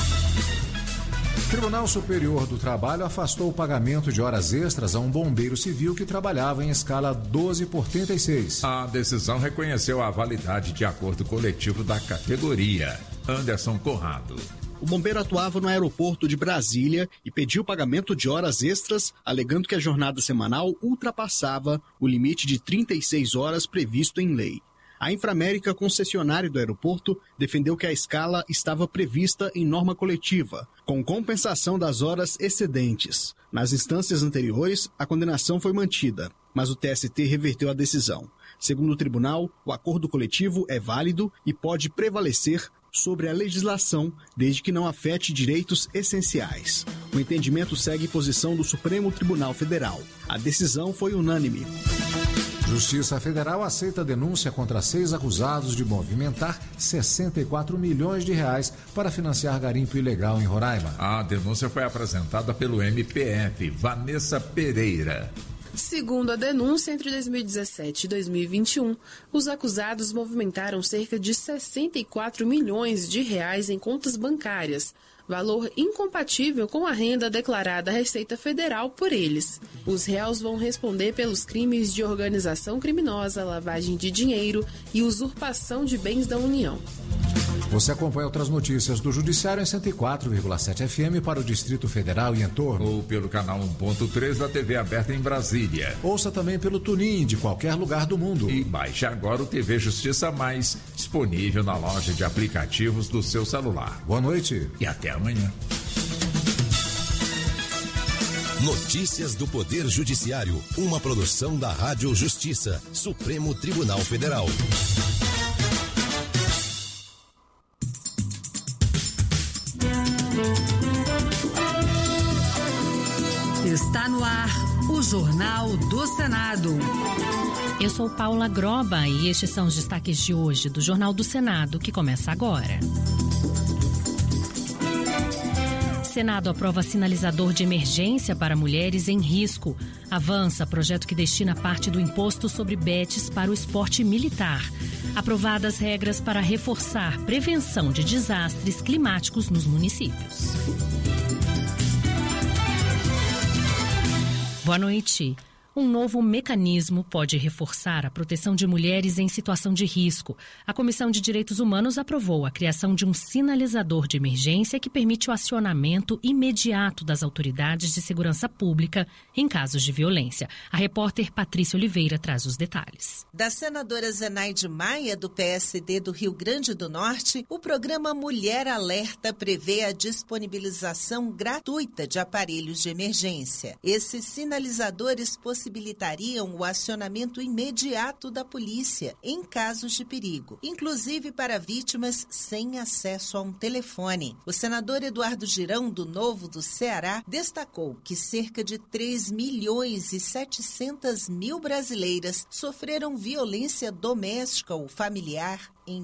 Tribunal Superior do Trabalho afastou o pagamento de horas extras a um bombeiro civil que trabalhava em escala 12/36. A decisão reconheceu a validade de acordo coletivo da categoria. Anderson Conrado. O bombeiro atuava no aeroporto de Brasília e pediu pagamento de horas extras, alegando que a jornada semanal ultrapassava o limite de 36 horas previsto em lei. A Inframérica, concessionária do aeroporto, defendeu que a escala estava prevista em norma coletiva, com compensação das horas excedentes. Nas instâncias anteriores, a condenação foi mantida, mas o TST reverteu a decisão. Segundo o tribunal, o acordo coletivo é válido e pode prevalecer sobre a legislação, desde que não afete direitos essenciais. O entendimento segue posição do Supremo Tribunal Federal. A decisão foi unânime. Justiça Federal aceita a denúncia contra 6 acusados de movimentar 64 milhões de reais para financiar garimpo ilegal em Roraima. A denúncia foi apresentada pelo MPF, Vanessa Pereira. Segundo a denúncia, entre 2017 e 2021, os acusados movimentaram cerca de 64 milhões de reais em contas bancárias, valor incompatível com a renda declarada à Receita Federal por eles. Os réus vão responder pelos crimes de organização criminosa, lavagem de dinheiro e usurpação de bens da União. Você acompanha outras notícias do Judiciário em 104,7 FM para o Distrito Federal e entorno. Ou pelo canal 1.3 da TV aberta em Brasília. Ouça também pelo TuneIn de qualquer lugar do mundo. E baixe agora o TV Justiça Mais, disponível na loja de aplicativos do seu celular. Boa noite. E até amanhã. Notícias do Poder Judiciário, uma produção da Rádio Justiça, Supremo Tribunal Federal. Está no ar o Jornal do Senado. Eu sou Paula Groba e estes são os destaques de hoje do Jornal do Senado, que começa agora. Senado aprova sinalizador de emergência para mulheres em risco. Avança projeto que destina parte do imposto sobre bets para o esporte militar. Aprovadas regras para reforçar prevenção de desastres climáticos nos municípios. Boa noite. Um novo mecanismo pode reforçar a proteção de mulheres em situação de risco. A Comissão de Direitos Humanos aprovou a criação de um sinalizador de emergência que permite o acionamento imediato das autoridades de segurança pública em casos de violência. A repórter Patrícia Oliveira traz os detalhes. Da senadora Zenaide Maia, do PSD do Rio Grande do Norte, o programa Mulher Alerta prevê a disponibilização gratuita de aparelhos de emergência. Esses sinalizadores possibilitariam o acionamento imediato da polícia em casos de perigo, inclusive para vítimas sem acesso a um telefone. O senador Eduardo Girão, do Novo do Ceará, destacou que cerca de 3.700.000 brasileiras sofreram violência doméstica ou familiar em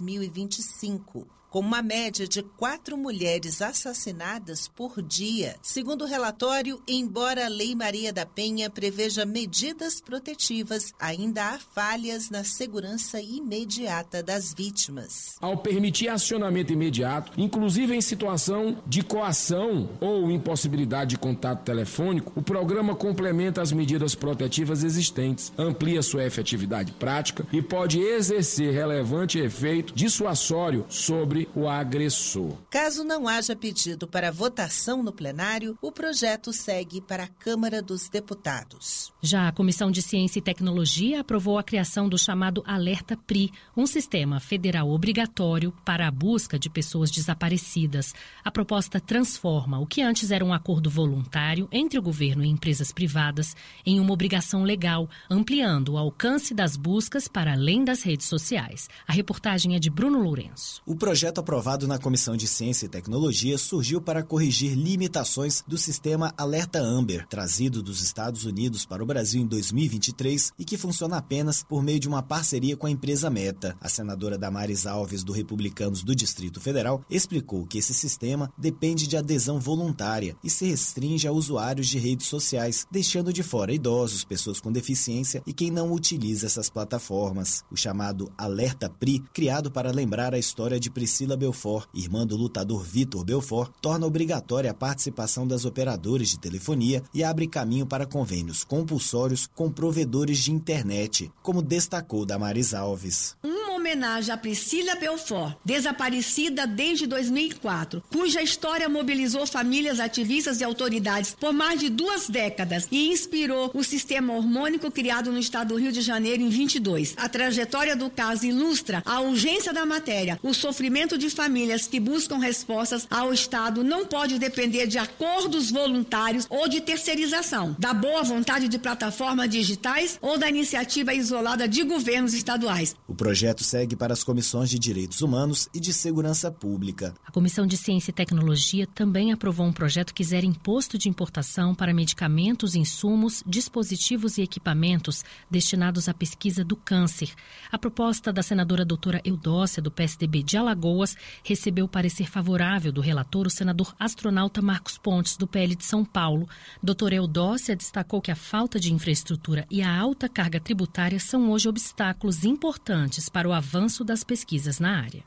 2025. Com uma média de 4 mulheres assassinadas por dia. Segundo o relatório, embora a Lei Maria da Penha preveja medidas protetivas, ainda há falhas na segurança imediata das vítimas. Ao permitir acionamento imediato, inclusive em situação de coação ou impossibilidade de contato telefônico, o programa complementa as medidas protetivas existentes, amplia sua efetividade prática e pode exercer relevante efeito dissuasório sobre o agressor. Caso não haja pedido para votação no plenário, o projeto segue para a Câmara dos Deputados. Já a Comissão de Ciência e Tecnologia aprovou a criação do chamado Alerta PRI, um sistema federal obrigatório para a busca de pessoas desaparecidas. A proposta transforma o que antes era um acordo voluntário entre o governo e empresas privadas em uma obrigação legal, ampliando o alcance das buscas para além das redes sociais. A reportagem é de Bruno Lourenço. O projeto aprovado na Comissão de Ciência e Tecnologia surgiu para corrigir limitações do sistema Alerta Amber, trazido dos Estados Unidos para o Brasil em 2023 e que funciona apenas por meio de uma parceria com a empresa Meta. A senadora Damares Alves, do Republicanos do Distrito Federal, explicou que esse sistema depende de adesão voluntária e se restringe a usuários de redes sociais, deixando de fora idosos, pessoas com deficiência e quem não utiliza essas plataformas. O chamado Alerta PRI, criado para lembrar a história de Priscila Belfort, irmã do lutador Vitor Belfort, torna obrigatória a participação das operadoras de telefonia e abre caminho para convênios compulsórios com provedores de internet, como destacou Damares Alves. Uma homenagem a Priscila Belfort, desaparecida desde 2004, cuja história mobilizou famílias, ativistas e autoridades por mais de 2 décadas e inspirou o sistema hormônico criado no estado do Rio de Janeiro em 22. A trajetória do caso ilustra a urgência da matéria, o sofrimento de famílias que buscam respostas ao Estado não pode depender de acordos voluntários ou de terceirização, da boa vontade de plataformas digitais ou da iniciativa isolada de governos estaduais. O projeto segue para as comissões de Direitos Humanos e de Segurança Pública. A Comissão de Ciência e Tecnologia também aprovou um projeto que zera imposto de importação para medicamentos, insumos, dispositivos e equipamentos destinados à pesquisa do câncer. A proposta da senadora doutora Eudócia, do PSDB de Alagoas, recebeu parecer favorável do relator, o senador astronauta Marcos Pontes, do PL de São Paulo. Doutora Eudócia destacou que a falta de infraestrutura e a alta carga tributária são hoje obstáculos importantes para o avanço das pesquisas na área.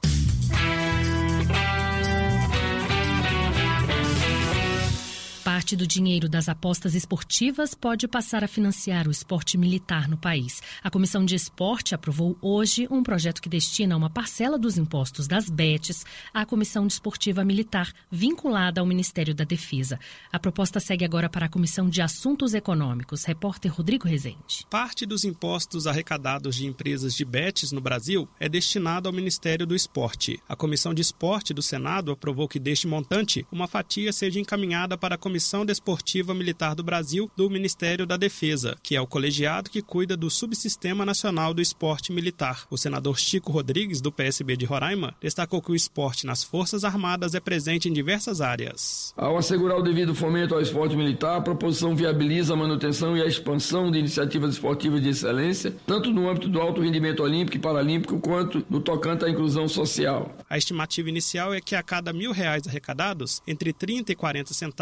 Parte do dinheiro das apostas esportivas pode passar a financiar o esporte militar no país. A Comissão de Esporte aprovou hoje um projeto que destina uma parcela dos impostos das bets à Comissão Desportiva Militar, vinculada ao Ministério da Defesa. A proposta segue agora para a Comissão de Assuntos Econômicos. Repórter Rodrigo Rezende. Parte dos impostos arrecadados de empresas de bets no Brasil é destinado ao Ministério do Esporte. A Comissão de Esporte do Senado aprovou que deste montante, uma fatia seja encaminhada para a Comissão Desportiva Militar do Brasil do Ministério da Defesa, que é o colegiado que cuida do Subsistema Nacional do Esporte Militar. O senador Chico Rodrigues, do PSB de Roraima, destacou que o esporte nas Forças Armadas é presente em diversas áreas. Ao assegurar o devido fomento ao esporte militar, a proposição viabiliza a manutenção e a expansão de iniciativas esportivas de excelência, tanto no âmbito do alto rendimento olímpico e paralímpico, quanto no tocante à inclusão social. A estimativa inicial é que a cada R$1.000 arrecadados, entre 30 e 40 centavos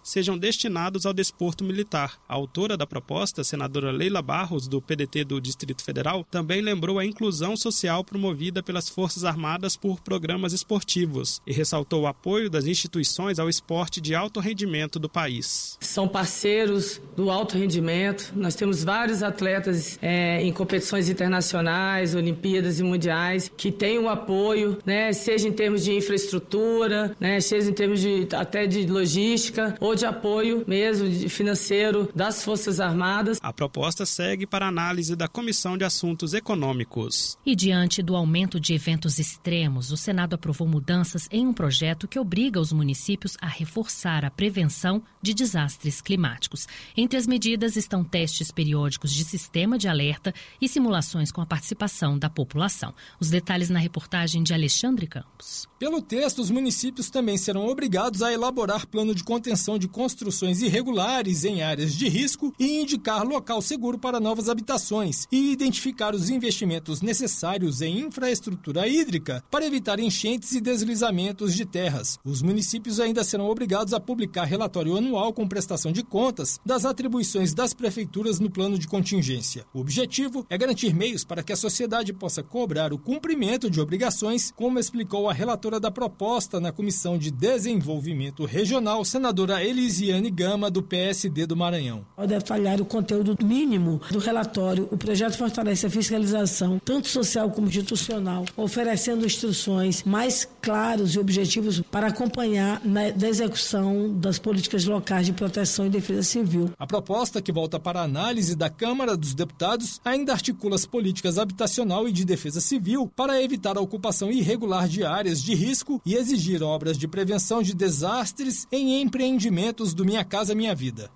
sejam destinados ao desporto militar. A autora da proposta, a senadora Leila Barros, do PDT do Distrito Federal, também lembrou a inclusão social promovida pelas Forças Armadas por programas esportivos e ressaltou o apoio das instituições ao esporte de alto rendimento do país. São parceiros do alto rendimento. Nós temos vários atletas em competições internacionais, Olimpíadas e Mundiais, que têm o apoio, né, seja em termos de infraestrutura, né, seja em termos até de logística ou de apoio mesmo financeiro das Forças Armadas. A proposta segue para análise da Comissão de Assuntos Econômicos. E diante do aumento de eventos extremos, o Senado aprovou mudanças em um projeto que obriga os municípios a reforçar a prevenção de desastres climáticos. Entre as medidas estão testes periódicos de sistema de alerta e simulações com a participação da população. Os detalhes na reportagem de Alexandre Campos. Pelo texto, os municípios também serão obrigados a elaborar plano de contenção de construções irregulares em áreas de risco e indicar local seguro para novas habitações e identificar os investimentos necessários em infraestrutura hídrica para evitar enchentes e deslizamentos de terras. Os municípios ainda serão obrigados a publicar relatório anual com prestação de contas das atribuições das prefeituras no plano de contingência. O objetivo é garantir meios para que a sociedade possa cobrar o cumprimento de obrigações, como explicou a relatora da proposta na Comissão de Desenvolvimento Regional, senadora Elisiane Gama, do PSD do Maranhão. Ao detalhar o conteúdo mínimo do relatório, o projeto fortalece a fiscalização, tanto social como institucional, oferecendo instruções mais claras e objetivos para acompanhar na execução das políticas locais de proteção e defesa civil. A proposta, que volta para a análise da Câmara dos Deputados, ainda articula as políticas habitacional e de defesa civil para evitar a ocupação irregular de áreas de risco e exigir obras de prevenção de desastres em empreendimentos do Minha Casa Minha Vida.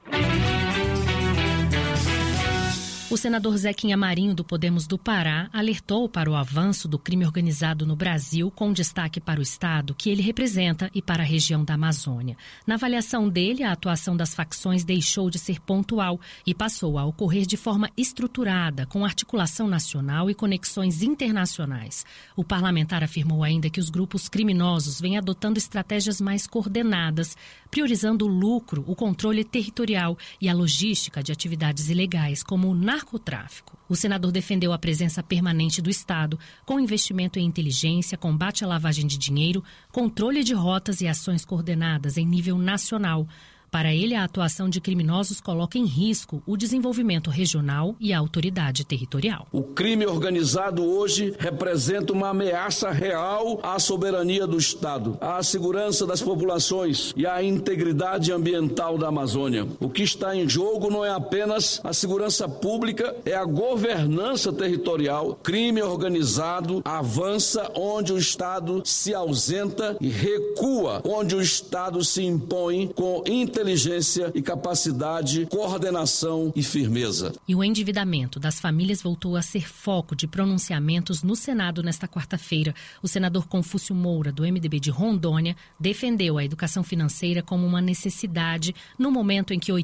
O senador Zequinha Marinho, do Podemos do Pará, alertou para o avanço do crime organizado no Brasil, com destaque para o estado que ele representa e para a região da Amazônia. Na avaliação dele, a atuação das facções deixou de ser pontual e passou a ocorrer de forma estruturada, com articulação nacional e conexões internacionais. O parlamentar afirmou ainda que os grupos criminosos vêm adotando estratégias mais coordenadas, priorizando o lucro, o controle territorial e a logística de atividades ilegais, como o narcotráfico. O senador defendeu a presença permanente do Estado, com investimento em inteligência, combate à lavagem de dinheiro, controle de rotas e ações coordenadas em nível nacional. Para ele, a atuação de criminosos coloca em risco o desenvolvimento regional e a autoridade territorial. O crime organizado hoje representa uma ameaça real à soberania do Estado, à segurança das populações e à integridade ambiental da Amazônia. O que está em jogo não é apenas a segurança pública, é a governança territorial. Crime organizado avança onde o Estado se ausenta e recua onde o Estado se impõe com inteligência e capacidade, coordenação e firmeza. E o endividamento das famílias voltou a ser foco de pronunciamentos no Senado nesta quarta-feira. O senador Confúcio Moura, do MDB de Rondônia, defendeu a educação financeira como uma necessidade no momento em que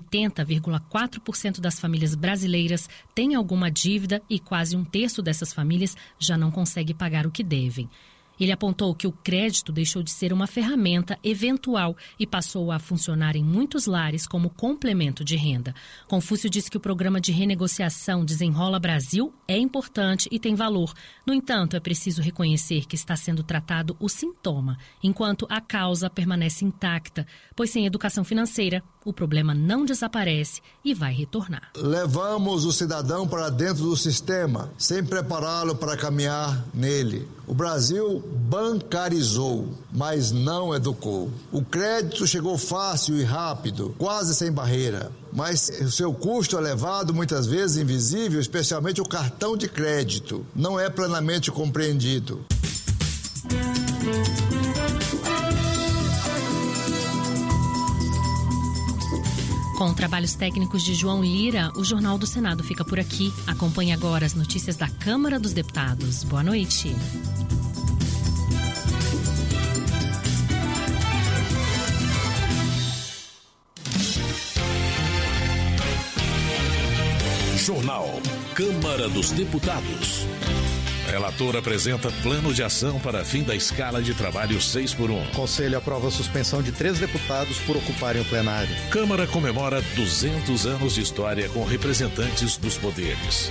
80,4% das famílias brasileiras têm alguma dívida e quase um terço dessas famílias já não consegue pagar o que devem. Ele apontou que o crédito deixou de ser uma ferramenta eventual e passou a funcionar em muitos lares como complemento de renda. Confúcio disse que o programa de renegociação Desenrola Brasil é importante e tem valor. No entanto, é preciso reconhecer que está sendo tratado o sintoma, enquanto a causa permanece intacta, pois sem educação financeira, o problema não desaparece e vai retornar. Levamos o cidadão para dentro do sistema, sem prepará-lo para caminhar nele. O Brasil bancarizou, mas não educou. O crédito chegou fácil e rápido, quase sem barreira. Mas o seu custo elevado, muitas vezes invisível, especialmente o cartão de crédito, não é plenamente compreendido. Com trabalhos técnicos de João Lira, o Jornal do Senado fica por aqui. Acompanhe agora as notícias da Câmara dos Deputados. Boa noite. Jornal Câmara dos Deputados. Relator apresenta plano de ação para fim da escala de trabalho 6x1. Conselho aprova a suspensão de 3 deputados por ocuparem o plenário. Câmara comemora 200 anos de história com representantes dos poderes.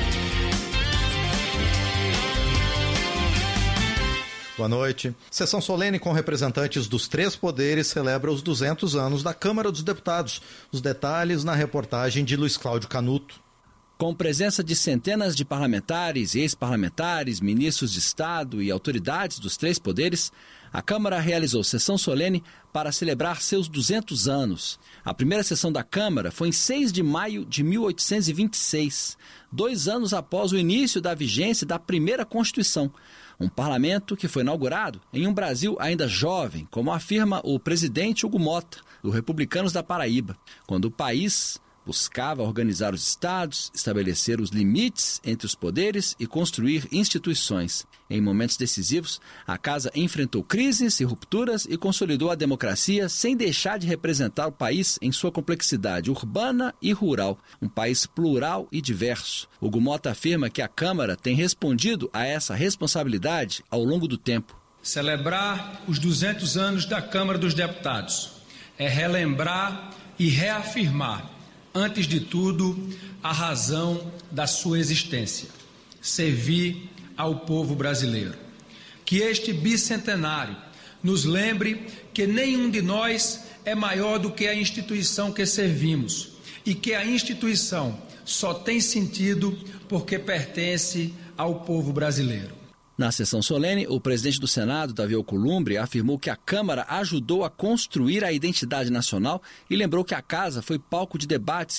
Boa noite. Sessão solene com representantes dos 3 poderes celebra os 200 anos da Câmara dos Deputados. Os detalhes na reportagem de Luiz Cláudio Canuto. Com presença de centenas de parlamentares, ex-parlamentares, ministros de Estado e autoridades dos 3 poderes, a Câmara realizou sessão solene para celebrar seus 200 anos. A primeira sessão da Câmara foi em 6 de maio de 1826, 2 anos após o início da vigência da primeira Constituição. Um parlamento que foi inaugurado em um Brasil ainda jovem, como afirma o presidente Hugo Mota, do Republicanos da Paraíba, quando o país buscava organizar os estados, estabelecer os limites entre os poderes e construir instituições. Em momentos decisivos, a Casa enfrentou crises e rupturas e consolidou a democracia sem deixar de representar o país em sua complexidade urbana e rural, um país plural e diverso. Hugo Mota afirma que a Câmara tem respondido a essa responsabilidade ao longo do tempo. Celebrar os 200 anos da Câmara dos Deputados é relembrar e reafirmar, antes de tudo, a razão da sua existência: servir ao povo brasileiro. Que este bicentenário nos lembre que nenhum de nós é maior do que a instituição que servimos e que a instituição só tem sentido porque pertence ao povo brasileiro. Na sessão solene, o presidente do Senado, Davi Alcolumbre, afirmou que a Câmara ajudou a construir a identidade nacional e lembrou que a casa foi palco de debates